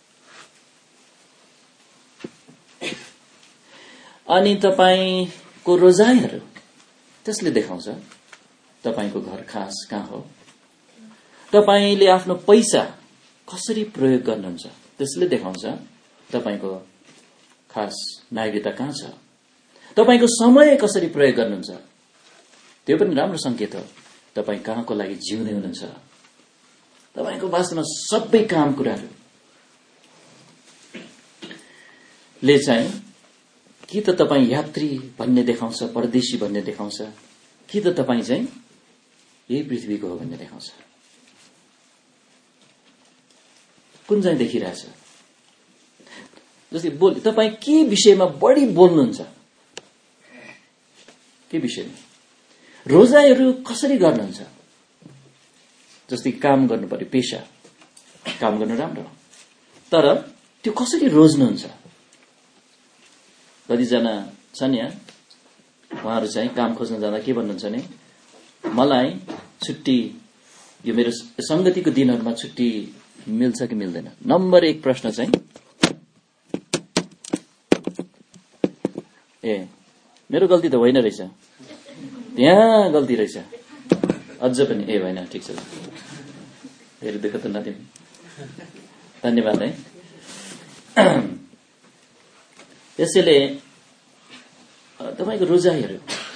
Speaker 1: अनि तपाईको रोजाइहरू त्यसले देखाउँछ तपाईको घर खास कहाँ हो। तपाईले आफ्नो पैसा कसरी प्रयोग गर्नुहुन्छ त्यसले देखाउँछ तपाईको खास नागरिकता कहाँ छ। तपाईको समय कसरी प्रयोग गर्नुहुन्छ त्यो पनि राम्रो संकेत हो तपाई कहाँको लागि जिउँदै हुनुहुन्छ। तपाईको वास्तवमा सबै काम कुराहरू ले चाहिँ कि त तपाईँ यात्री भन्ने देखाउँछ, परदेशी भन्ने देखाउँछ, कि त तपाईँ चाहिँ यही पृथ्वीको हो भन्ने देखाउँछ? कुन चाहिँ देखिरहेछ? जस्तै बोल तपाईँ के विषयमा बढी बोल्नुहुन्छ? के विषयमा? रोजाइहरू कसरी गर्नुहुन्छ? जस्तै काम गर्नु पर्यो, पेशा काम गर्नु राम्रो हो, तर त्यो कसरी रोज्नुहुन्छ? कतिजना छन् यहाँ, उहाँहरू चाहिँ काम खोज्न जाँदा के भन्नुहुन्छ भने, मलाई छुट्टी, यो मेरो संगतिको दिनहरूमा छुट्टी मिल्छ कि मिल्दैन? नम्बर एक प्रश्न चाहिँ, ए मेरो गल्ती त होइन रहेछ, त्यहाँ गल्ती रहेछ, अझ पनि ए होइन, ठिक छ, फेरि दुःख त नदिउँ, धन्यवाद है। त्यसैले तपाईँको रोजाइहरू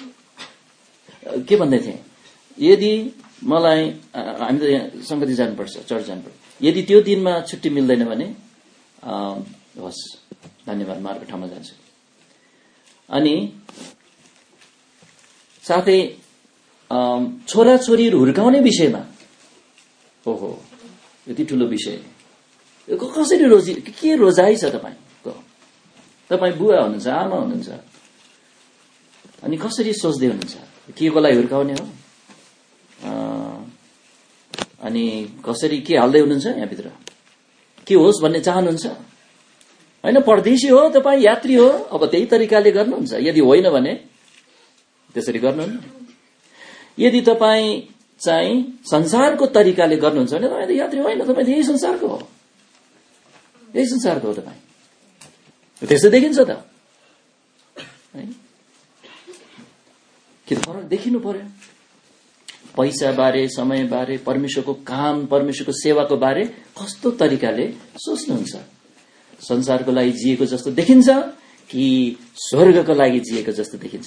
Speaker 1: के भन्दै थिएँ, यदि मलाई हामी त यहाँ संगति जानुपर्छ, चर्च जानुपर्छ, यदि त्यो दिनमा छुट्टी मिल्दैन भने होस्, धन्यवाद, म अर्को ठाउँमा जान्छु। अनि साथै छोराछोरीहरू हुर्काउने विषयमा, ओहो यति ठुलो विषय, कसरी रोजी, के रोजाइ छ तपाईँको? तपाईँ बुवा हुनुहुन्छ, आमा हुनुहुन्छ, अनि कसरी सोच्दै हुनुहुन्छ? के को लागि हुर्काउने हो? अनि कसरी के हाल्दै हुनुहुन्छ यहाँभित्र? के होस् भन्ने चाहनुहुन्छ? होइन, परदेशी हो तपाईँ, यात्री हो, अब त्यही तरिकाले गर्नुहुन्छ। यदि होइन भने त्यसरी गर्नुहुन्न। यदि तपाईँ चाहिँ संसारको तरिकाले गर्नुहुन्छ भने तपाईँ त यात्री होइन, तपाईँ त यही संसारको हो, यही संसारको हो तपाईँ। त्यस्तो देखिन्छ त, के फरक देखिनु पर्यो? पैसा बारे, समय बारे, परमेश्वरको काम, परमेश्वरको सेवाको बारे कस्तो तरिकाले सोच्नुहुन्छ? संसारको लागि जिएको जस्तो देखिन्छ कि स्वर्गको लागि जिएको जस्तो देखिन्छ?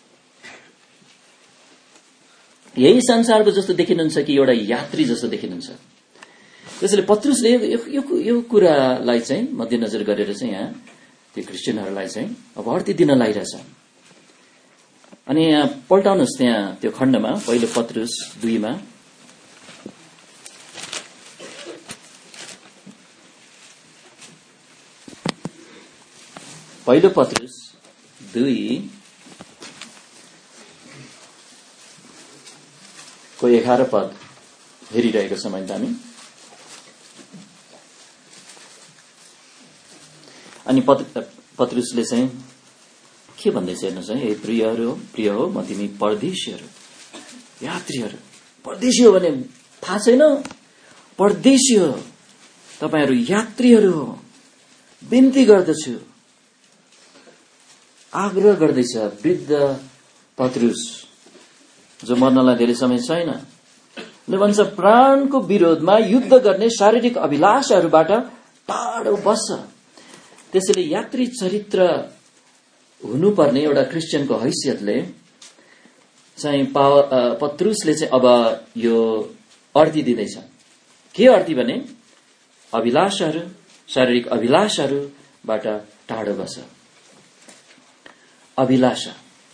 Speaker 1: यही संसारको जस्तो देखिनुहुन्छ कि एउटा यात्री जस्तो देखिनुहुन्छ? त्यसैले पत्रुसले यो, यो, यो कुरालाई चाहिँ मध्यनजर गरेर चाहिँ यहाँ त्यो क्रिस्चियनहरूलाई चाहिँ अब अर्ती दिन लागिरहेछ। अनि यहाँ पल्टाउनुहोस् त्यहाँ त्यो खण्डमा, पहिलो पत्रुस दुईमा, पहिलो पत्रुस दुई को एघार पद हेरिरहेको समय हामी, अनि पत्रुसले चाहिँ के भन्दैछ हेर्नुहोस् है, प्रियहरू प्रिय हो म तिमी परदेशीहरू, यात्रीहरू, परदेशी हो भने थाहा छैन, परदेशी हो तपाईहरू, यात्रीहरू हो, बिन्ती गर्दछु, आग्रह गर्दैछ वृद्ध पत्रुस जो मर्नलाई धेरै समय छैन, भन्छ प्राणको विरोधमा युद्ध गर्ने शारीरिक अभिलाषाहरूबाट टाढो बस्छ। त्यसैले यात्री चरित्र हुनुपर्ने एउटा क्रिस्चियनको हैसियतले चाहिँ पत्रुसले चाहिँ अब यो अर्थी दिँदैछ। के अर्थी भने अभिलाषाहरू, शारीरिक अभिलाषाहरूबाट टाढो बस्छ। अभिलाषा,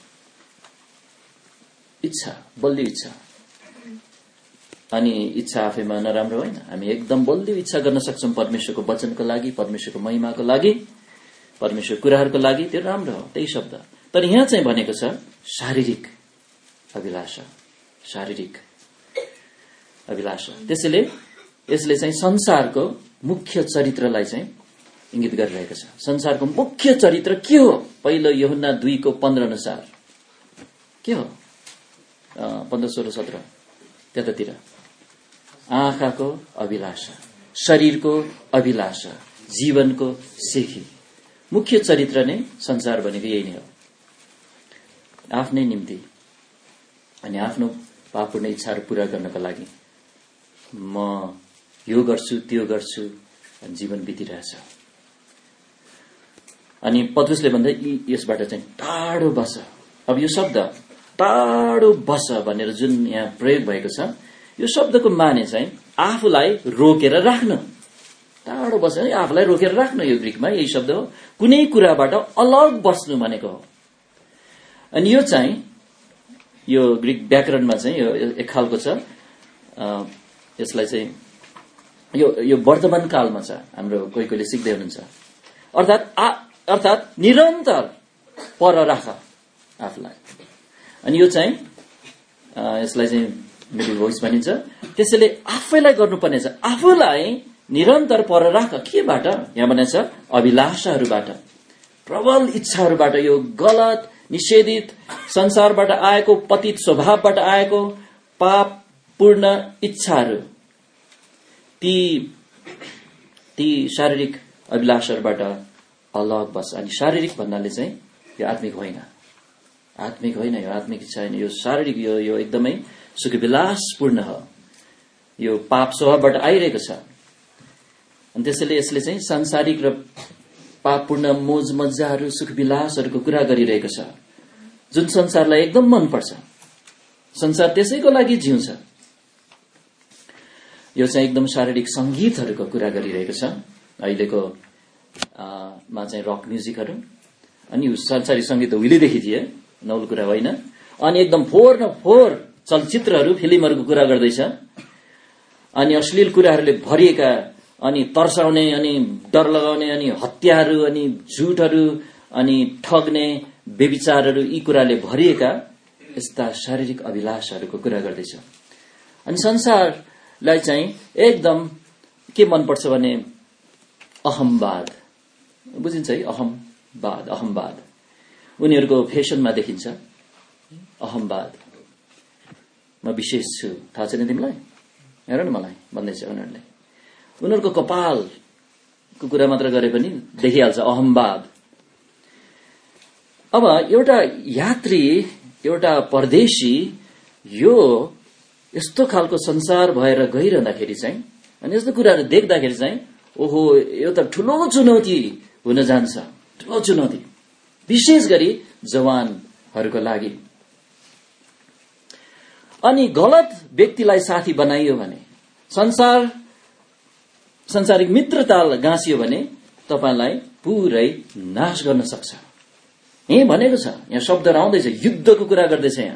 Speaker 1: इच्छा, बलियो इच्छा, अनि इच्छा आफैमा नराम्रो होइन। हामी एकदम बलियो इच्छा गर्न सक्छौं परमेश्वरको वचनको लागि, परमेश्वरको महिमाको लागि, परमेश्वर कुराहरूको लागि, त्यो राम्रो हो, त्यही शब्द। तर यहाँ चाहिँ भनेको छ शारीरिक अभिलाषा, शारीरिक अभिलाषा। त्यसैले यसले चाहिँ संसारको मुख्य चरित्रलाई चाहिँ इंगित गरिरहेको छ। संसारको मुख्य चरित्र के हो? पहिलो यूहन्ना दुई को पन्ध्र अनुसार के हो? पन्ध्र सोह्र सत्र त्यतातिर आँखाको अभिलाषा, शरीरको अभिलाषा, जीवनको सेखी। मुख्य चरित्र नै संसार भनेको यही नै हो। आफ्नै निम्ति अनि आफ्नो पापूर्ण इच्छाहरू पूरा गर्नको लागि म यो गर्छु त्यो गर्छु अनि जीवन बितिरहेछ। अनि पत्रुसले भन्दा यसबाट चाहिँ टाढो बस। अब यो शब्द टाढो बस भनेर जुन यहाँ प्रयोग भएको छ, यो शब्दको माने चाहिँ आफूलाई रोकेर राख्नु, टाढो बस्नु, आफूलाई रोकेर राख्नु, यो ग्रीकमा यही शब्द हो, कुनै कुराबाट अलग बस्नु भनेको हो। अनि यो चाहिँ यो ग्रीक व्याकरणमा चाहिँ यो एक खालको छ, यसलाई चाहिँ यो यो वर्तमान कालमा छ, हाम्रो कोही कोहीले सिक्दै हुनुहुन्छ। अर्थात् अर्थात् निरन्तर पर राख आफूलाई। अनि यो चाहिँ यसलाई चाहिँ मिडल भोइस भनिन्छ। त्यसैले आफैलाई गर्नुपर्ने छ, आफूलाई निरन्तर पर राख। केबाट? यहाँ भनेको छ अभिलाषाहरूबाट, प्रबल इच्छाहरूबाट, यो गलत निषेधित संसारबाट आएको, पतित स्वभावबाट आएको पापपूर्ण इच्छाहरू, ती ती शारीरिक अभिलाषाहरूबाट अलग बस। अनि शारीरिक भन्नाले चाहिँ यो आत्मिक होइन, आत्मिक होइन, यो आत्मिक इच्छा होइन, यो शारीरिक, यो यो एकदमै सुखविलासपूर्ण हो, यो पाप स्वभावबाट आइरहेको छ। अनि त्यसैले यसले चाहिँ सांसारिक र पापपूर्ण मोज मज्जाहरू, सुखविलासहरूको कुरा गरिरहेको छ, जुन संसारलाई एकदम मनपर्छ। संसार त्यसैको लागि जिउँछ। यो चाहिँ एकदम शारीरिक संगीतहरूको कुरा गरिरहेको छ, अहिलेको मा चाहिँ रक म्युजिकहरू। अनि संसारिक संगीत त उहिलेदेखि थिए, नौलो कुरा होइन। अनि एकदम फोहोर न फोहोर चलचित्रहरू, फिल्महरूको कुरा गर्दैछ। अनि अश्लील कुराहरूले भरिएका, अनि तर्साउने, अनि डर लगाउने, अनि हत्याहरू, अनि झुटहरू, अनि ठग्ने, व्यभिचारहरू, यी कुराले भरिएका यस्ता शारीरिक अभिलाषाहरूको कुरा गर्दैछ। अनि संसारलाई चाहिँ एकदम के मनपर्छ भने अहमवाद, बुझिन्छ है? अहमवाद, अहमवाद उनीहरूको फेसनमा देखिन्छ। अहमवाद म विशेष छु, थाहा छैन तिमीलाई? हेर न मलाई भन्दैछ उनीहरूले। उनीहरूको कपालको कुरा मात्र गरे पनि देखिहाल्छ अहमवाद। अब एउटा यात्री, एउटा परदेशी यो यस्तो खालको संसार भएर गइरहँदाखेरि चाहिँ, अनि यस्तो कुराहरू देख्दाखेरि चाहिँ, ओहो यो त ठुलो चुनौती हुन जान्छ, ठुलो चुनौती, विशेष गरी जवानहरूको लागि। अनि गलत व्यक्तिलाई साथी बनाइयो भने, संसार संसारिक मित्रता गाँसियो भने तपाईलाई पुरै नाश गर्न सक्छ। यही भनेको छ, यहाँ शब्दहरू आउँदैछ, युद्धको कुरा गर्दैछ यहाँ।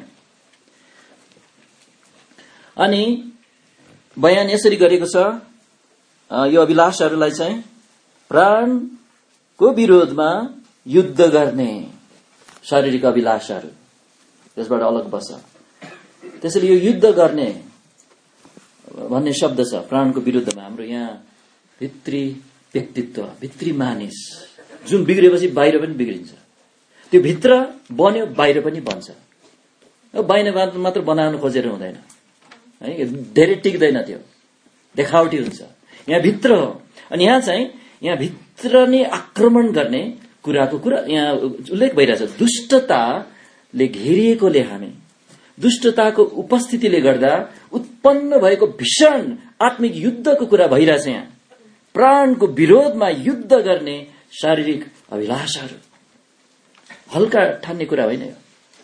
Speaker 1: अनि बयान यसरी गरेको छ, यो अभिलाषाहरूलाई चाहिँ प्राणको विरोधमा युद्ध गर्ने शारीरिक अभिलाषाहरू, त्यसबाट अलग बस्छ। त्यसैले यो युद्ध गर्ने भन्ने शब्द छ प्राणको विरुद्धमा। हाम्रो यहाँ भित्री व्यक्तित्व, भित्री मानिस जुन बिग्रेपछि बाहिर पनि बिग्रिन्छ, त्यो भित्र बन्यो बाहिर पनि बन्छ। बाहिर मात्र बनाउनु खोजेर हुँदैन है, धेरै टिक्दैन, त्यो देखावटी हुन्छ। यहाँ भित्र हो। अनि यहाँ चाहिँ यहाँ भित्र नै आक्रमण गर्ने कुराको कुरा यहाँ उल्लेख भइरहेछ। दुष्टताले घेरिएकोले हामी, दुष्टताको उपस्थितिले गर्दा उत्पन्न भएको भीषण आत्मिक युद्धको कुरा भइरहेछ यहाँ। प्राणको विरोधमा युद्ध गर्ने शारीरिक अभिलाषाहरू, हल्का ठान्ने कुरा होइन यो।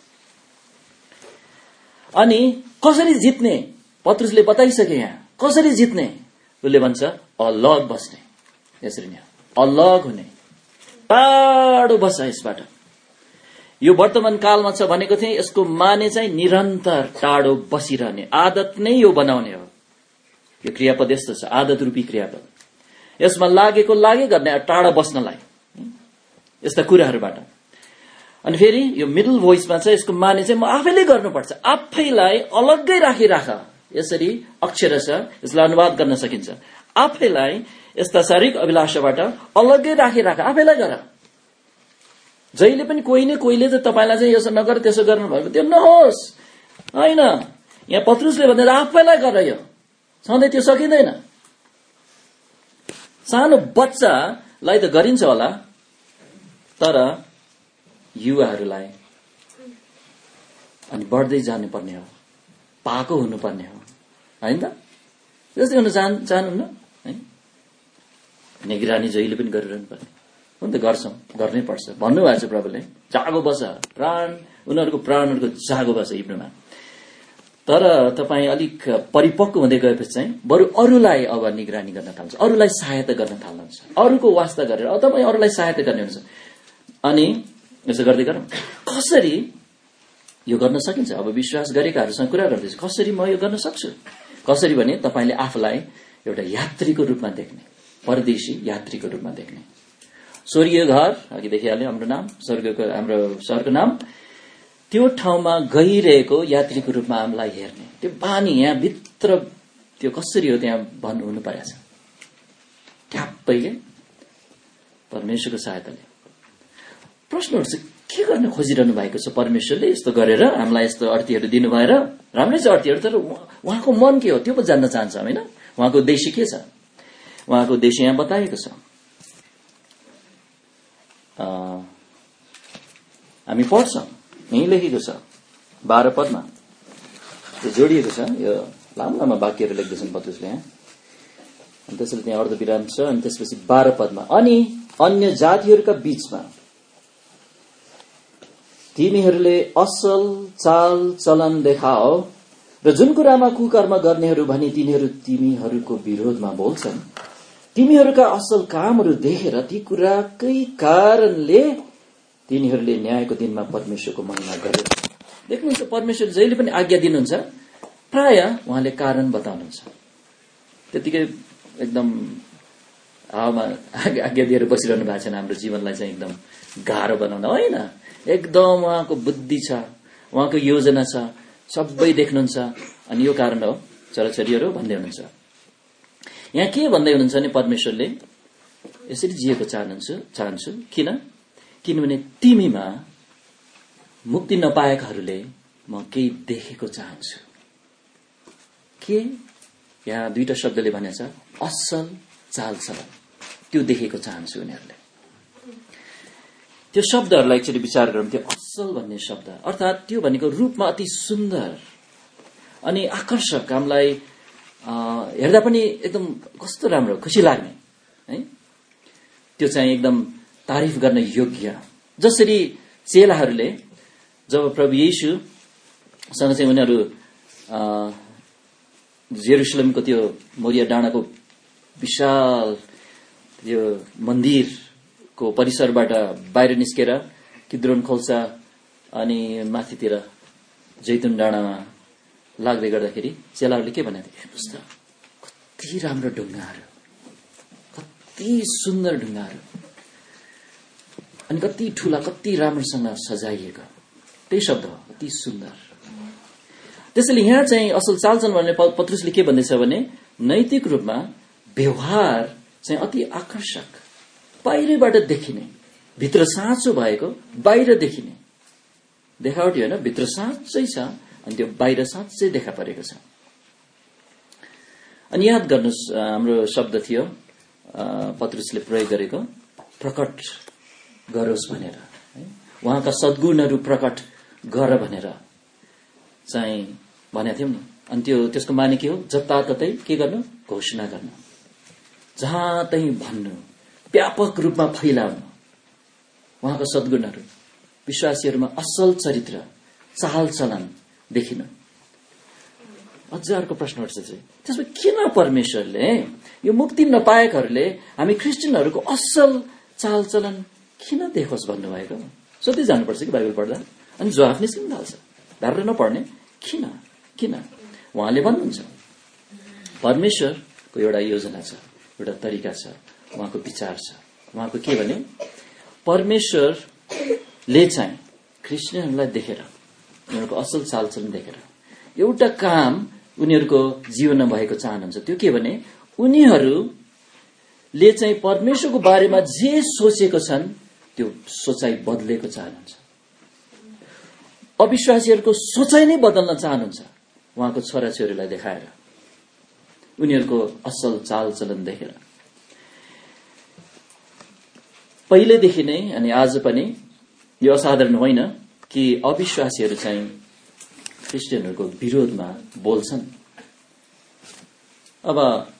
Speaker 1: अनि कसरी जित्ने पत्रुसले बताइसके यहाँ, कसरी जित्ने उसले भन्छ अलग बस्ने, यसरी नै अलग हुने, टाढो बस्छ यसबाट। यो वर्तमान कालमा छ भनेको थिएँ, यसको माने चाहिँ निरन्तर टाढो बसिरहने आदत नै यो बनाउने हो। यो क्रियापद यस्तो छ, आदत रूपी क्रियापद। यसमा लागेको लागे गर्ने, टाढा बस्नलाई यस्ता कुराहरूबाट। अनि फेरि यो मिडल भोइसमा चाहिँ यसको माने चाहिँ म आफैले गर्नुपर्छ, आफैलाई अलग्गै राखिराख। यसरी अक्षर छ, यसलाई अनुवाद गर्न सकिन्छ। आफैलाई यस्ता शारीरिक अभिलाषाबाट अलग्गै राखिराख, आफैलाई गर। जहिले पनि कोही न कोहीले त तपाईलाई चाहिँ यसो नगर त्यसो गर्नु भएको त्यो नहोस् होइन। यहाँ पत्रुसले भन्दा आफैलाई गर, यो सधैँ त्यो सकिँदैन। सानो बच्चालाई त गरिन्छ होला, तर युवाहरूलाई अनि बढ्दै जानुपर्ने हो, पाएको हुनुपर्ने हो, होइन त? जस्तै हुन चाहनु चाहनुहुन्न है? निगरानी जहिले पनि गरिरहनु पर्ने हो नि त, गर्छौँ, गर्नै पर्छ भन्नुभएको छ प्रभुले। जागो बस, प्राण, उनीहरूको प्राणहरूको जागो बस हिब्रूमा। तर तपाईँ अलिक परिपक्व हुँदै गएपछि चाहिँ बरु अरूलाई अब निगरानी गर्न थाल्छ, अरूलाई सहायता गर्न थाल्नुहुन्छ, अरूको वास्ता गरेर अब तपाईँ अरूलाई सहायता गर्ने हुन्छ। अनि यसो गर्दै गरौँ, कसरी यो गर्न सकिन्छ? अब विश्वास गरेकाहरूसँग कुरा गर्दैछु, कसरी म यो गर्न सक्छु? कसरी भने तपाईँले आफूलाई एउटा यात्रीको रूपमा देख्ने, परदेशी यात्रीको रूपमा देख्ने। स्वर्गीय घर अघि देखिहाल्यो हाम्रो नाम, स्वर्गको हाम्रो सहरको नाम, त्यो ठाउँमा गइरहेको यात्रीको रूपमा हामीलाई हेर्ने, त्यो बानी यहाँ भित्र त्यो कसरी हो त्यहाँ भन्नु हुनु परेछ ठ्याप्पै के परमेश्वरको सहायताले। प्रश्नहरू चाहिँ के गर्न खोजिरहनु भएको छ परमेश्वरले यस्तो गरेर हामीलाई यस्तो अर्थीहरू दिनु भएर? राम्रै छ अर्थीहरू, तर उहाँको मन के हो त्यो पो जान्न चाहन्छ होइन? उहाँको उद्देश्य के छ? उहाँको उद्देश्य यहाँ बताएको छ। हामी पढ्छौँ, यही लेखेको छ बाह्र पदमा, त्यो जोडिएको छ। यो लामो लामो वाक्यहरू लेख्दैछन् पत्रुसले यहाँ, अनि त्यसैले त्यहाँ अर्धविराम छ। अनि त्यसपछि बाह्र पदमा, अनि अन्य जातिहरूका बीचमा तिमीहरूले असल चाल चलन देखाओ, र जुन कुरामा कुकर्म गर्नेहरू भनी तिनीहरू तिमीहरूको विरोधमा बोल्छन्, तिमीहरूका असल कामहरू देखेर ती कुराकै कारणले तिनीहरूले न्यायको दिनमा परमेश्वरको महिमा गरे। देख्नुहुन्छ, परमेश्वर जहिले पनि आज्ञा दिनुहुन्छ, प्राय उहाँले कारण बताउनुहुन्छ। त्यतिकै एकदम हावामा आज्ञा दिएर बसिरहनु भएको छैन हाम्रो जीवनलाई चाहिँ एकदम गाह्रो बनाउन, होइन। एकदम उहाँको बुद्धि छ, उहाँको योजना छ, सबै देख्नुहुन्छ। अनि यो कारण हो छोराछोरीहरू भन्दै हुनुहुन्छ। यहाँ के भन्दै हुनुहुन्छ भने परमेश्वरले यसरी जिएको चाहन्छु चाहन्छु किन? किनभने तिमीमा मुक्ति नपाएकाहरूले म केही देखेको चाहन्छु। के? यहाँ दुईटा शब्दले भनेछ, असल चालचलन, त्यो देखेको चाहन्छु उनीहरूले। त्यो शब्दहरूलाई एकचोटि विचार गरौँ। त्यो असल भन्ने शब्द अर्थात् त्यो भनेको रूपमा अति सुन्दर अनि आकर्षक, हामीलाई हेर्दा पनि एकदम कस्तो राम्रो, खुसी लाग्ने है, त्यो चाहिँ एकदम तारिफ गर्न योग्य। जसरी चेलाहरूले जब प्रभु येशूसँग चाहिँ उनीहरू जेरुसलेमको त्यो मोरिया डाँडाको विशाल त्यो मन्दिरको परिसरबाट बाहिर निस्केर किद्रोन खोल्सा अनि माथितिर जैतुन डाँडामा लाग्दै गर्दाखेरि चेलाहरूले के भनेको थियो? हेर्नुहोस् त, कति राम्रो ढुङ्गाहरू, कति सुन्दर ढुङ्गाहरू, अनि कति ठूला, कति राम्रोसँग सजाइएको। त्यही शब्द हो, अति सुन्दर। त्यसैले यहाँ चाहिँ असल चालचलन भन्ने पत्रुसले के भन्दैछ भने नैतिक रूपमा व्यवहार चाहिँ अति आकर्षक, बाहिरबाट देखिने, भित्र साँचो भएको, बाहिर देखिने, देखावटी होइन, भित्र साँच्चै छ अनि त्यो बाहिर साँच्चै देखा परेको छ। अनि याद गर्नुहोस्, हाम्रो शब्द थियो पत्रुसले प्रयोग गरेको प्रकट गरोस् भनेर, उहाँका सद्गुणहरू प्रकट गर भनेर चाहिँ भनेको थियौँ नि। अनि त्यो त्यसको माने के हो? जताततै के गर्नु? घोषणा गर्नु, जहाँ तै भन्नु, व्यापक रूपमा फैलाउनु उहाँको सद्गुणहरू, विश्वासीहरूमा असल चरित्र, चाल चलन देखिनु। अझ अर्को प्रश्न उठ्छ चाहिँ, त्यसमा किन परमेश्वरले यो मुक्ति नपाएकाहरूले हामी क्रिस्चियनहरूको असल चालचलन किन देखोस् भन्नुभएको? सोध्दै जानुपर्छ कि बाइबल पढ्दा, अनि जवाफ निस्किन थाल्छ। धारेर नपढ्ने, किन किन उहाँले भन्नुहुन्छ परमेश्वरको एउटा योजना छ, एउटा तरिका छ, उहाँको विचार छ। उहाँको के भने परमेश्वरले चाहिँ क्रिस्चियनहरूलाई देखेर, उनीहरूको असल चालचलन देखेर एउटा काम उनीहरूको जीवनमा भएको चाहनुहुन्छ। त्यो के भने उनीहरूले चाहिँ परमेश्वरको बारेमा जे सोचेको छन् त्यो सोचाइ बदलेको चाहनुहुन्छ। अविश्वासीहरूको सोचाइ नै बदल्न चाहनुहुन्छ उहाँको छोराछोरीलाई देखाएर, उनीहरूको असल चालचलन देखेर। पहिलेदेखि नै अनि आज पनि यो असाधारण होइन कि अविश्वासीहरू चाहिँ क्रिस्चियनहरूको विरोधमा बोल्छन्। अब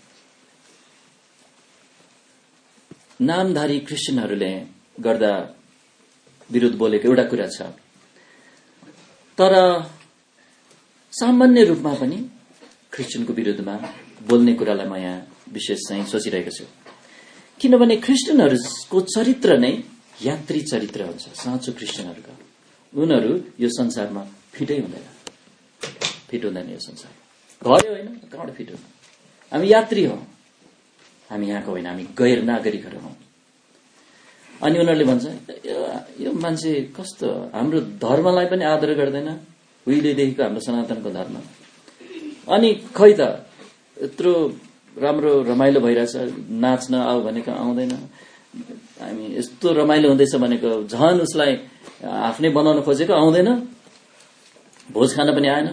Speaker 1: नामधारी क्रिस्चियनहरूले गर्दा विरोध बोलेको एउटा कुरा छ, तर सामान्य रूपमा पनि क्रिस्चियनको विरुद्धमा बोल्ने कुरालाई म यहाँ विशेष चाहिँ सोचिरहेको छु। किनभने क्रिस्चियनहरूको चरित्र नै यात्री चरित्र हुन्छ। साँचो क्रिस्चियनहरूको उनीहरू यो संसारमा फिटै हुँदैन, फिट हुँदैन यो संसार। भयो होइन, कहाँबाट फिट हुनु? हामी यात्री हौ, हामी यहाँको होइन, हामी गैर नागरिकहरू हौ। अनि उनीहरूले भन्छ यो मान्छे कस्तो, हाम्रो धर्मलाई पनि आदर गर्दैन, उहिलेदेखिको हाम्रो सनातनको धर्म। अनि खै त यत्रो राम्रो रमाइलो भइरहेछ, नाच्न आऊ भनेको आउँदैन, हामी यस्तो रमाइलो हुँदैछ भनेको झन् उसलाई आफ्नै बनाउन खोजेको आउँदैन, भोज खान पनि आएन।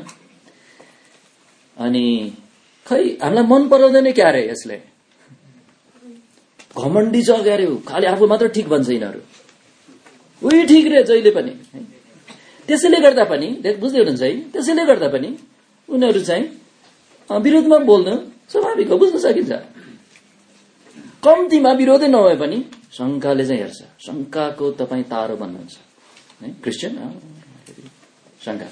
Speaker 1: अनि खै हामीलाई मन पराउँदैन क्या रे यसले, घमण्डी छ अरे, खालि आफू मात्र ठिक भन्छ यिनीहरू, उही ठिक रे जहिले पनि। त्यसैले गर्दा पनि बुझ्दै हुनुहुन्छ है, त्यसैले गर्दा पनि उनीहरू चाहिँ विरोधमा बोल्नु स्वाभाविक हो, बुझ्न सकिन्छ। कम्तीमा विरोधै नभए पनि शङ्काले चाहिँ हेर्छ। शङ्काको तपाईँ तारो भन्नुहुन्छ है क्रिस्चियन, शङ्का।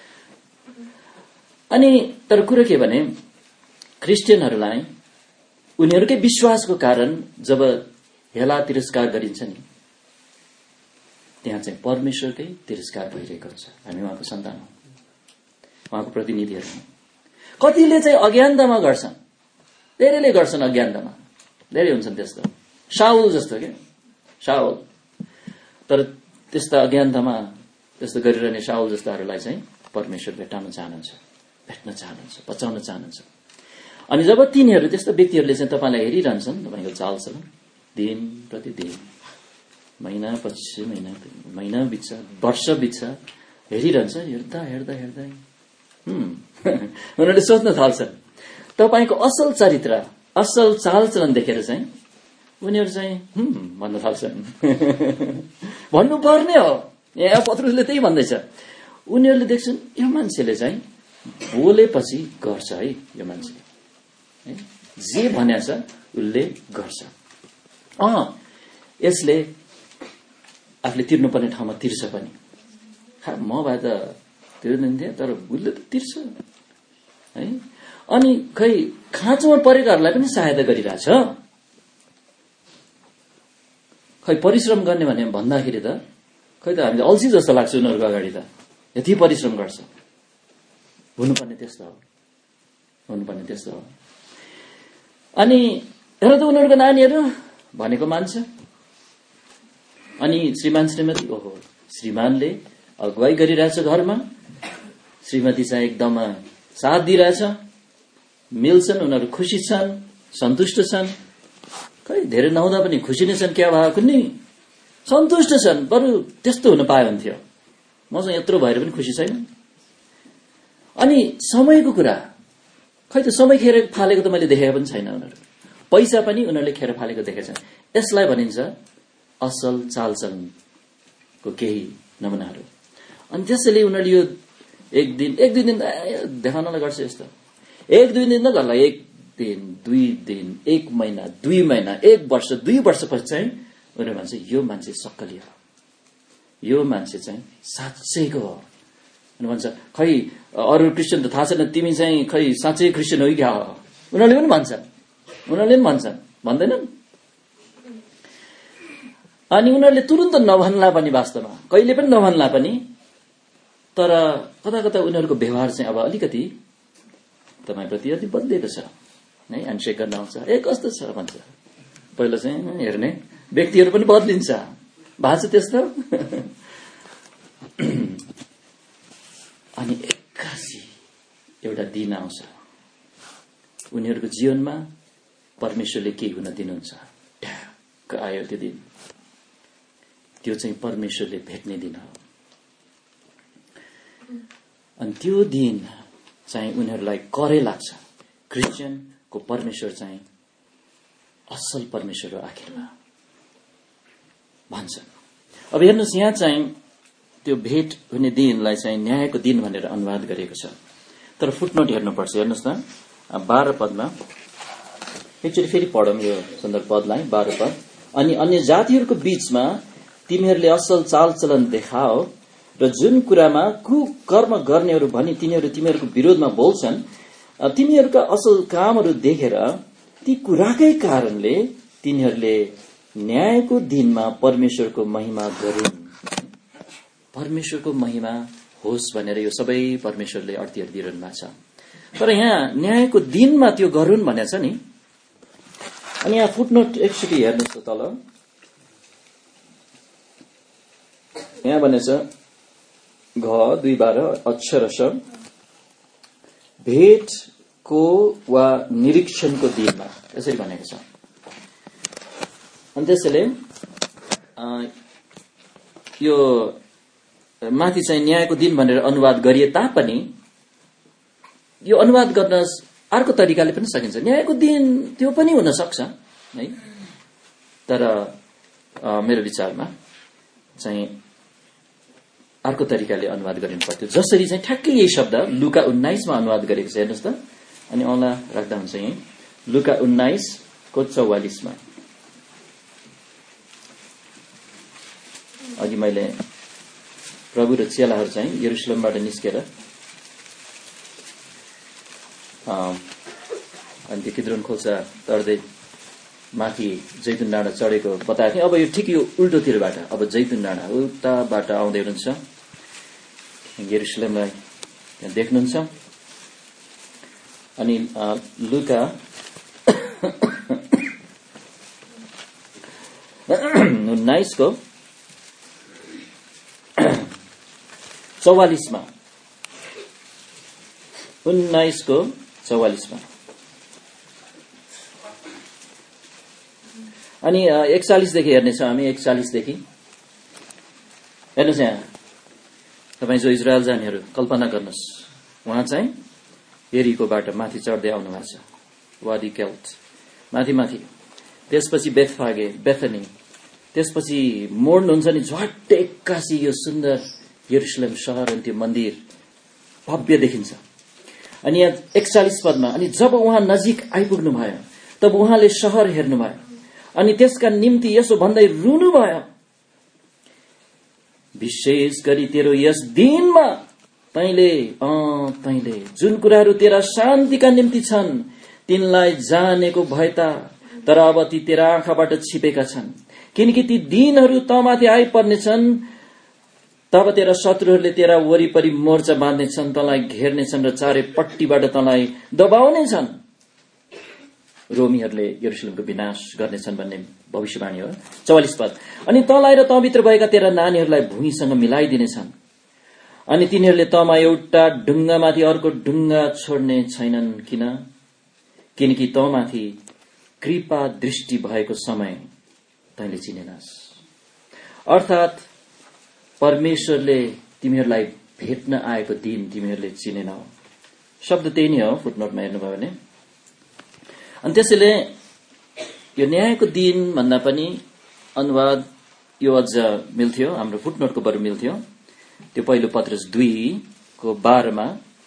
Speaker 1: अनि तर कुरो के भने क्रिस्चियनहरूलाई उनीहरूकै विश्वासको कारण जब हेला तिरस्कार गरिन्छ नि, त्यहाँ चाहिँ परमेश्वरकै तिरस्कार भइरहेको हुन्छ। हामी उहाँको सन्तान हौ, उहाँको प्रतिनिधिहरू हौ। कतिले चाहिँ अज्ञानतामा गर्छन्, धेरैले गर्छन् अज्ञानतामा, धेरै हुन्छन् त्यस्तो, शाउल जस्तो के शाउल। तर त्यस्ता अज्ञानतामा त्यस्तो गरिरहने शाउल जस्ताहरूलाई चाहिँ परमेश्वर भेट्टाउन चाहनुहुन्छ, भेट्न चाहनुहुन्छ, बचाउन चाहनुहुन्छ। अनि जब तिनीहरू त्यस्तो व्यक्तिहरूले चाहिँ तपाईँलाई हेरिरहन्छन्, तपाईँको चालचलन दिन प्रतिदिन, महिना पछि महिना, महिना बित्छ, वर्ष बित्छ, हेरिरहन्छ, हेर्दा हेर्दा हेर्दै उनीहरूले सोच्न थाल्छन् तपाईँको असल चरित्र, असल चालचलन देखेर चाहिँ उनीहरू चाहिँ भन्न थाल्छन्। भन्नुपर्ने हो, यहाँ पत्रुसले त्यही भन्दैछ। उनीहरूले देख्छन् यो मान्छेले चाहिँ बोलेपछि गर्छ है, यो मान्छे जे भनेको छ उसले गर्छ। अँ यसले आफूले तिर्नुपर्ने ठाउँमा तिर्छ पनि। खा म भए त तिर्दैन थिएँ, तर उसले त तिर्छ है। अनि खै खाँचोमा परेकाहरूलाई पनि सहायता गरिरहेछ। खै परिश्रम गर्ने भने भन्दाखेरि त खै त हामीले अल्छी जस्तो लाग्छ उनीहरूको अगाडि त, यति परिश्रम गर्छ। हुनुपर्ने त्यस्तो हो, हुनुपर्ने त्यस्तो हो। अनि हेर त उनीहरूको नानीहरू भनेको मान्छ। अनि श्रीमान श्रीमती, ओहो श्रीमानले अगुवाई गरिरहेछ घरमा, श्रीमती चाहिँ एकदम साथ दिइरहेछ, मिल्छन्, उनीहरू खुसी छन्, सन्तुष्ट छन्। खै धेरै नहुँदा पनि खुसी नै छन्, क्या भएको नि सन्तुष्ट छन्। बरु त्यस्तो हुन पाए हुन्थ्यो, मसँग यत्रो भएर पनि खुसी छैन। अनि समयको कुरा, खै त समय खेर फालेको त मैले देखेको पनि छैन। उनीहरू पैसा पनि उनीहरूले खेर फालेको देखेको छन्। यसलाई भनिन्छ असल चालचलनको केही नमुनाहरू। अनि त्यसैले उनीहरूले यो एक दिन एक दुई दिन देखाउनलाई गर्छ यस्तो। एक दुई दिन त गर्ला, एक दिन दुई दिन, एक महिना दुई महिना, एक वर्ष दुई वर्षपछि चाहिँ उनीहरू भन्छ यो मान्छे सक्कली हो, यो मान्छे चाहिँ साँच्चैको हो। अनि भन्छ खै अरू क्रिस्चियन त थाहा छैन, तिमी चाहिँ खै साँच्चै क्रिस्चियन हो कि क्या हो, उनीहरूले पनि भन्छन्, उनीहरूले पनि भन्छन्, भन्दैनन्। अनि उनीहरूले तुरुन्त नभन्ला पनि, वास्तवमा कहिले पनि नभन्ला पनि, तर कता कता उनीहरूको व्यवहार चाहिँ अब अलिकति तपाईँप्रति अलिक बदलिएको छ है। ह्यान्डसेक गर्न आउँछ, ए कस्तो छ भन्छ। पहिला चाहिँ हेर्ने व्यक्तिहरू पनि बदलिन्छ, भएको छ त्यस्तो। अनि एक्कासी एउटा दिन आउँछ उनीहरूको जीवनमा, परमेश्वरले के हुन दिनुहुन्छ, ठ्याक्क आयो त्यो दिन। त्यो चाहिँ परमेश्वरले भेट्ने दिन हो। अनि त्यो दिन चाहिँ उनीहरूलाई करै लाग्छ, क्रिस्चियनको परमेश्वर चाहिँ असल परमेश्वर हो आखिरमा भन्छन्। अब हेर्नुहोस्, यहाँ चाहिँ त्यो भेट हुने दिनलाई चाहिँ न्यायको दिन भनेर अनुवाद गरिएको छ। तर फुटनोट हेर्नुपर्छ। हेर्नुहोस् न, बाह्र पदमा एकचोटि फेरि पढौँ यो सन्दर्भ पदलाई, बाह्र पद। अनि अन्य जातिहरूको बीचमा तिमीहरूले असल चालचलन देखाओ र जुन कुरामा कुकर्म गर्नेहरू भनी तिनीहरू तिमीहरूको विरोधमा बोल्छन्, तिमीहरूका असल कामहरू देखेर ती कुराकै कारणले तिनीहरूले न्यायको दिनमा परमेश्वरको महिमा गरिन्। परमेश्वरको महिमा होस् भनेर यो सबै परमेश्वरले अर्थीहरू दिइरहनु भएको छ। तर यहाँ न्यायको दिनमा त्यो गरून् भनेको छ नि। अनि यहाँ फुटनोट एकचोटि हेर्नुहोस् त तल, यहाँ भनेछ घ दुई बाह्र अक्षरश भेटको वा निरीक्षणको दिनमा, यसरी भनेको छ। अनि त्यसैले यो माथि चाहिँ न्यायको दिन भनेर अनुवाद गरिए तापनि यो अनुवाद गर्न अर्को तरिकाले पनि सकिन्छ। न्यायको दिन त्यो पनि हुन सक्छ है, तर मेरो विचारमा चाहिँ अर्को तरिकाले अनुवाद गरिनु पर्थ्यो। जसरी चाहिँ ठ्याक्कै यही शब्द लुका उन्नाइसमा अनुवाद गरेको छ, हेर्नुहोस् त। अनि औँला राख्दा हुन्छ यही लुका उन्नाइसको चौवालिसमा। अघि मैले प्रभु र चेलाहरू चाहिँ यरुशलेमबाट निस्केर अनि त्यो किद्रोन खोल्सा तर्दै माथि जैतुन डाँडा चढेको बताएको थिएँ। अब यो ठिक यो उल्टोतिरबाट, अब जैतुन डाँडा उताबाट आउँदै हुनुहुन्छ, यरुशलेमलाई त्यहाँ देख्नुहुन्छ। अनि लुका उन्नाइसको चौवालिसमा उन्नाइसको चौवालिसमा अनि एकचालिसदेखि हेर्नेछौँ हामी। एकचालिसदेखि हेर्नुहोस्, यहाँ तपाईँ जो इजरायल जानेहरू कल्पना गर्नुहोस्, उहाँ चाहिँ एरीकोबाट माथि चढ्दै आउनु भएको छ, वादी केल्ट माथि माथि, त्यसपछि बेथफागे बेथनी, त्यसपछि मोड्नुहुन्छ नि झट्टै एक्कासी यो सुन्दर यरुशलेम शहर अनि त्यो मन्दिर भव्य देखिन्छ। अनि यहाँ एकचालिस पदमा, अनि जब उहाँ नजिक आइपुग्नु भयो तब उहाँले शहर हेर्नुभयो अनि त्यसका निम्ति यसो भन्दै रुनु भयो, विशेष गरी तेरो यस दिनमा तैले अँ तैले जुन कुराहरू तेरा शान्तिका निम्ति छन् तिनलाई जानेको भए त, तर अब ती तेरा आँखाबाट छिपेका छन्। किनकि ती दिनहरू तँमाथि आइपर्नेछन्, तब तेरा शत्रुहरूले तेरा वरिपरि मोर्चा बाँध्नेछन्, तँलाई घेर्नेछन् र चारैपट्टिबाट तँलाई दबाउनेछन्। रोमीहरूले यरुशलेमको विनाश गर्नेछन् भन्ने भविष्यवाणी हो। चौवालिस पद, अनि तँलाई र तँभित्र भएका तेरा नानीहरूलाई भुइँसँग मिलाइदिनेछन्, अनि तिनीहरूले तँमा एउटा ढुङ्गामाथि अर्को ढुङ्गा छोड्ने छैनन्। किन? किनकि तँमाथि कृपा दृष्टि भएको समय तैँले चिनेनस्। अर्थात् परमेश्वरले तिमीहरूलाई भेट्न आएको दिन तिमीहरूले चिनेनौ। शब्द त्यही नै हो फुटनोटमा हेर्नुभयो भने। अनि त्यसैले यो न्यायको दिन भन्दा पनि अनुवाद यो अझ मिल्थ्यो, हाम्रो फुटनोटको बरु मिल्थ्यो। त्यो पहिलो पत्रस दुईको बाह्रमा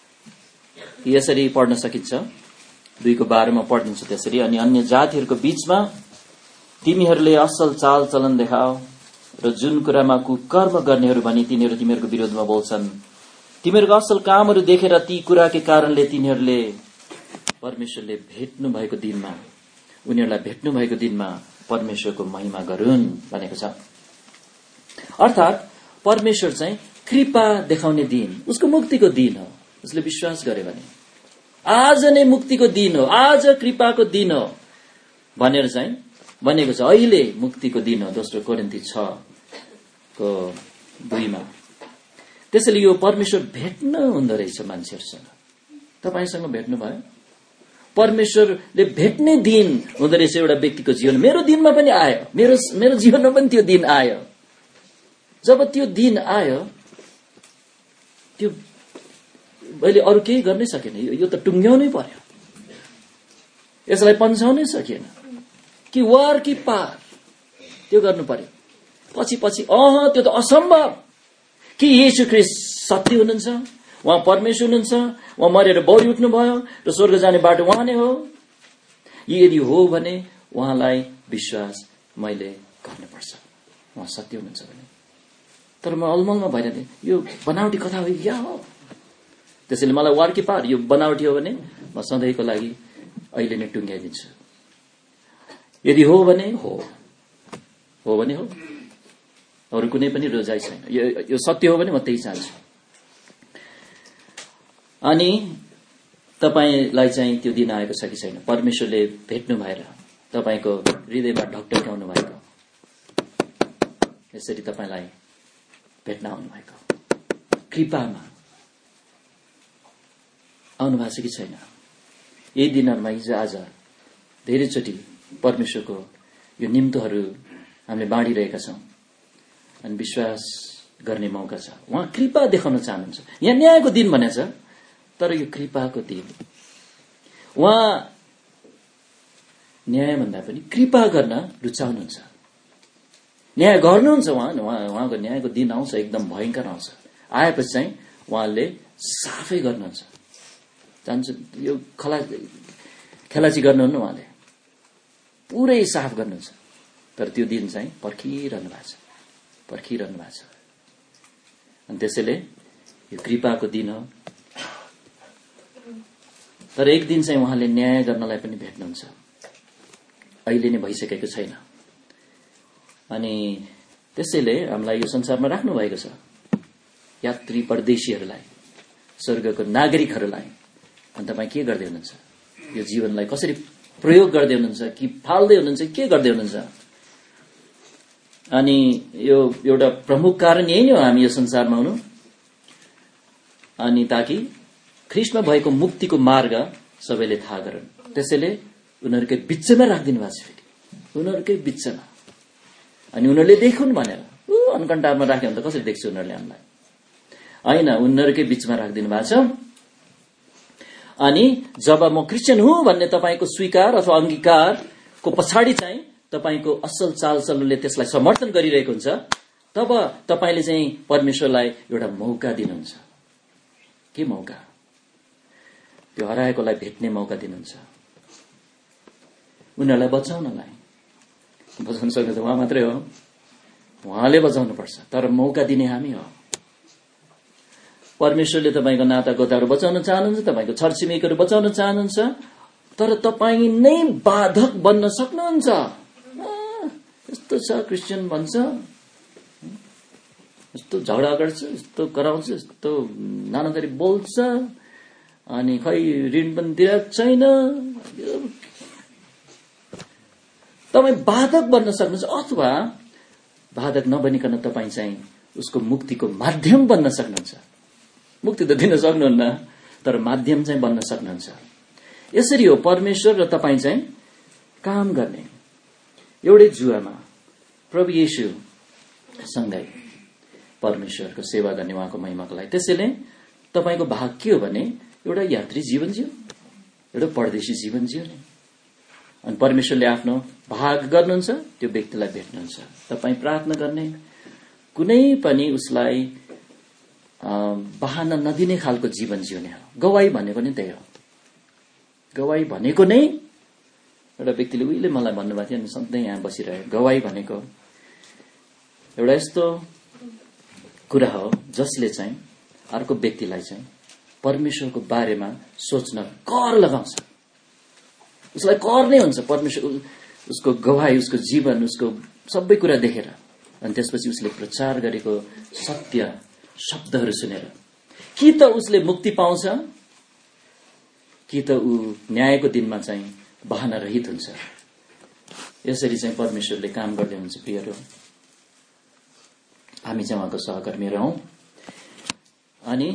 Speaker 1: यसरी पढ्न सकिन्छ, दुईको बाह्रमा पढिन्छ त्यसरी, अनि अन्य जातिहरूको बीचमा तिमीहरूले असल चाल चलन देखाओ र जुन कुरामा कुकर्म गर्नेहरू भनी तिनीहरू तिमीहरूको विरोधमा बोल्छन्, तिमीहरूको असल कामहरू देखेर ती कुराकै कारणले तिनीहरूले परमेश्वरले भेट्नु भएको दिनमा उनीहरूलाई भेट्नु भएको दिनमा परमेश्वरको महिमा गरून् भनेको छ। अर्थात् परमेश्वर चाहिँ कृपा देखाउने दिन, उसको मुक्तिको दिन हो। उसले विश्वास गरे भने आज नै मुक्तिको दिन हो, आज कृपाको दिन हो भनेर चाहिँ भनेको छ। अहिले मुक्तिको दिन हो, दोस्रो कोरिन्थी छ को दुईमा। त्यसैले यो परमेश्वर भेट्न हुँदो रहेछ मान्छेहरूसँग। तपाईसँग भेट्नु भयो? परमेश्वरले भेट्ने दिन हुँदो रहेछ एउटा व्यक्तिको जीवन। मेरो दिनमा पनि आयो, मेरो मेरो जीवनमा पनि त्यो दिन आयो। जब त्यो दिन आयो, त्यो मैले अरू केही गर्नै सकेन, यो त टुङ्ग्याउनै पर्यो, यसलाई पन्छाउनै सकिएन, कि वार कि पार त्यो गर्नु पर्यो। पछि पछि अह त्यो त असम्भव, कि येशू ख्रीष्ट सत्य हुनुहुन्छ, उहाँ परमेश्वर हुनुहुन्छ, उहाँ मरेर बौरी उठ्नु भयो र स्वर्ग जाने बाटो उहाँ नै हो। यदि हो भने उहाँलाई विश्वास मैले गर्नुपर्छ, उहाँ सत्य हुनुहुन्छ भने। तर म अलमलमा भइरहेँ, यो बनावटी कथा हो क्या हो? त्यसैले मलाई वार्की पार, यो बनावटी हो भने म सधैँको लागि अहिले नै टुङ्ग्याइदिन्छु। यदि हो भने हो, हो भने हो, अरू कुनै पनि रोजाइ छैन। यो, यो सत्य हो भने म त्यही चाहन्छु। अनि तपाईलाई चाहिँ त्यो दिन आएको छ कि छैन? परमेश्वरले भेट्नु भएर तपाईको हृदयमा ढकढक्याउनु भएको, यसरी तपाईलाई भेट्न आउनु भएको, कृपामा आउनु भएको छ कि छैन? यही दिनहरूमा हिजो आज धेरैचोटि परमेश्वरको यो निम्तोहरू हामीले बाँडिरहेका छौँ अनि विश्वास गर्ने मौका छ। उहाँ कृपा देखाउन चाहनुहुन्छ। यहाँ न्यायको दिन भनेको छ, तर यो कृपाको दिन। उहाँ न्याय भन्दा पनि कृपा गर्न रुचाउनुहुन्छ। न्याय गर्नुहुन्छ उहाँ, उहाँको न्यायको दिन आउँछ, एकदम भयंकर आउँछ। आएपछि चाहिँ उहाँले साफै गर्नुहुन्छ। जान्छ यो खला खेलाची गर्नुहुन्न, उहाँले पुरै साफ गर्नुहुन्छ। तर त्यो दिन चाहिँ पर्खिरहनु भएको छ, पर्खिरहनु भएको छ। अनि त्यसैले यो कृपाको दिन हो। तर एक दिन चाहिँ उहाँले न्याय गर्नलाई पनि भेट्नुहुन्छ। अहिले नै भइसकेको छैन। अनि त्यसैले हामीलाई यो संसारमा राख्नु भएको छ, यात्री परदेशीहरूलाई, स्वर्गको नागरिकहरूलाई। अनि तपाईँ के गर्दै हुनुहुन्छ? यो जीवनलाई कसरी प्रयोग गर्दै हुनुहुन्छ कि फाल्दै हुनुहुन्छ, के गर्दै हुनुहुन्छ? अनि यो एउटा प्रमुख कारण यही नै हो हामी यो संसारमा हुनु। अनि ताकि ख्रीष्टमा भएको मुक्तिको मार्ग सबैले थाहा गरून्। त्यसैले उनीहरूकै बिचमा राखिदिनु भएको छ। फेरि उनीहरूकै बिचमा। अनि उनीहरूले देखुन् भनेर ऊ अनकन्टारमा राख्यो भने त कसरी देख्छ उनीहरूले हामीलाई? होइन, उनीहरूकै बिचमा राखिदिनु भएको छ। अनि जब म क्रिस्चियन हुँ भन्ने तपाईँको स्वीकार अथवा अंगीकारको पछाडि चाहिँ तपाईँको असल चालचलनले त्यसलाई समर्थन गरिरहेको हुन्छ, तब तपाईँले चाहिँ परमेश्वरलाई एउटा मौका दिनुहुन्छ। के मौका? त्यो हराएकोलाई भेट्ने मौका दिनुहुन्छ। उनीहरूलाई बचाउनलाई। बचाउन सक्ने त उहाँ मात्रै हो, उहाँले बचाउनु पर्छ। तर मौका दिने हामी हो। परमेश्वरले तपाईँको नाता गोताहरू बचाउन चाहनुहुन्छ, तपाईँको छरछिमेकीहरू बचाउन चाहनुहुन्छ। तर तपाईँ नै बाधक बन्न सक्नुहुन्छ। यस्तो छ क्रिस्चियन भन्छ, यस्तो झगडा गर्छ, यस्तो कराउँछ, यस्तो नाना थरी बोल्छ, अनि खै ऋण पनि दिएको छैन। तपाईँ बाधक बन्न सक्नुहुन्छ। अथवा बाधक नबनिकन तपाईँ चाहिँ उसको मुक्तिको माध्यम बन्न सक्नुहुन्छ। मुक्ति त दिन सक्नुहुन्न, तर माध्यम चाहिँ बन्न सक्नुहुन्छ। यसरी हो परमेश्वर र तपाईँ चाहिँ काम गर्ने। एउटै जुवामा प्रभु येशू सँगै परमेश्वरको सेवा गर्ने उहाँको महिमाको लागि। त्यसैले तपाईँको भाग के हो भने एउटा यात्री जीवन जिउ, एउटा परदेशी जीवन जिउने। अनि परमेश्वरले आफ्नो भाग गर्नुहुन्छ, त्यो व्यक्तिलाई भेट्नुहुन्छ। तपाईँ प्रार्थना गर्ने, कुनै पनि उसलाई बहाना नदिने खालको जीवन जिउने हो। गवाई भनेको नै त्यही हो। गवाई भनेको नै एउटा व्यक्तिले उहिले मलाई भन्नुभएको थियो नि, सधैँ यहाँ बसिरहे, गवाई भनेको एउटा यस्तो कुरा हो जसले चाहिँ अर्को व्यक्तिलाई चाहिँ परमेश्वरको बारेमा सोच्न कर लगाउँछ। उसलाई कर नै हुन्छ परमेश्वर, उसको गवाई, उसको जीवन, उसको सबै कुरा देखेर। अनि त्यसपछि उसले प्रचार गरेको सत्य शब्दहरू सुनेर कि त उसले मुक्ति पाउँछ, कि त ऊ न्यायको दिनमा चाहिँ बहाना रहित हुन्छ। यसरी चाहिँ परमेश्वरले काम गर्दै हुन्छ। प्रियहरू, हामी चाहिँ उहाँको सहकर्मीहरू हौं। अनि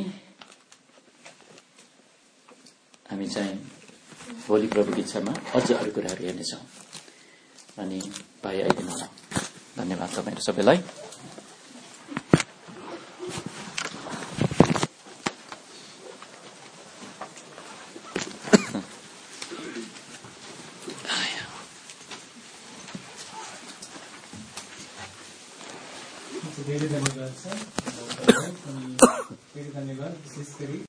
Speaker 1: हामी चाहिँ भोलि प्रभुको इच्छामा अझ अरू कुराहरू हेर्नेछौँ। अनि भाइ आइदिनु होला। धन्यवाद तपाईँहरू सबैलाई।
Speaker 2: धेरै धन्यवाद छ। धेरै धन्यवाद विशेष गरी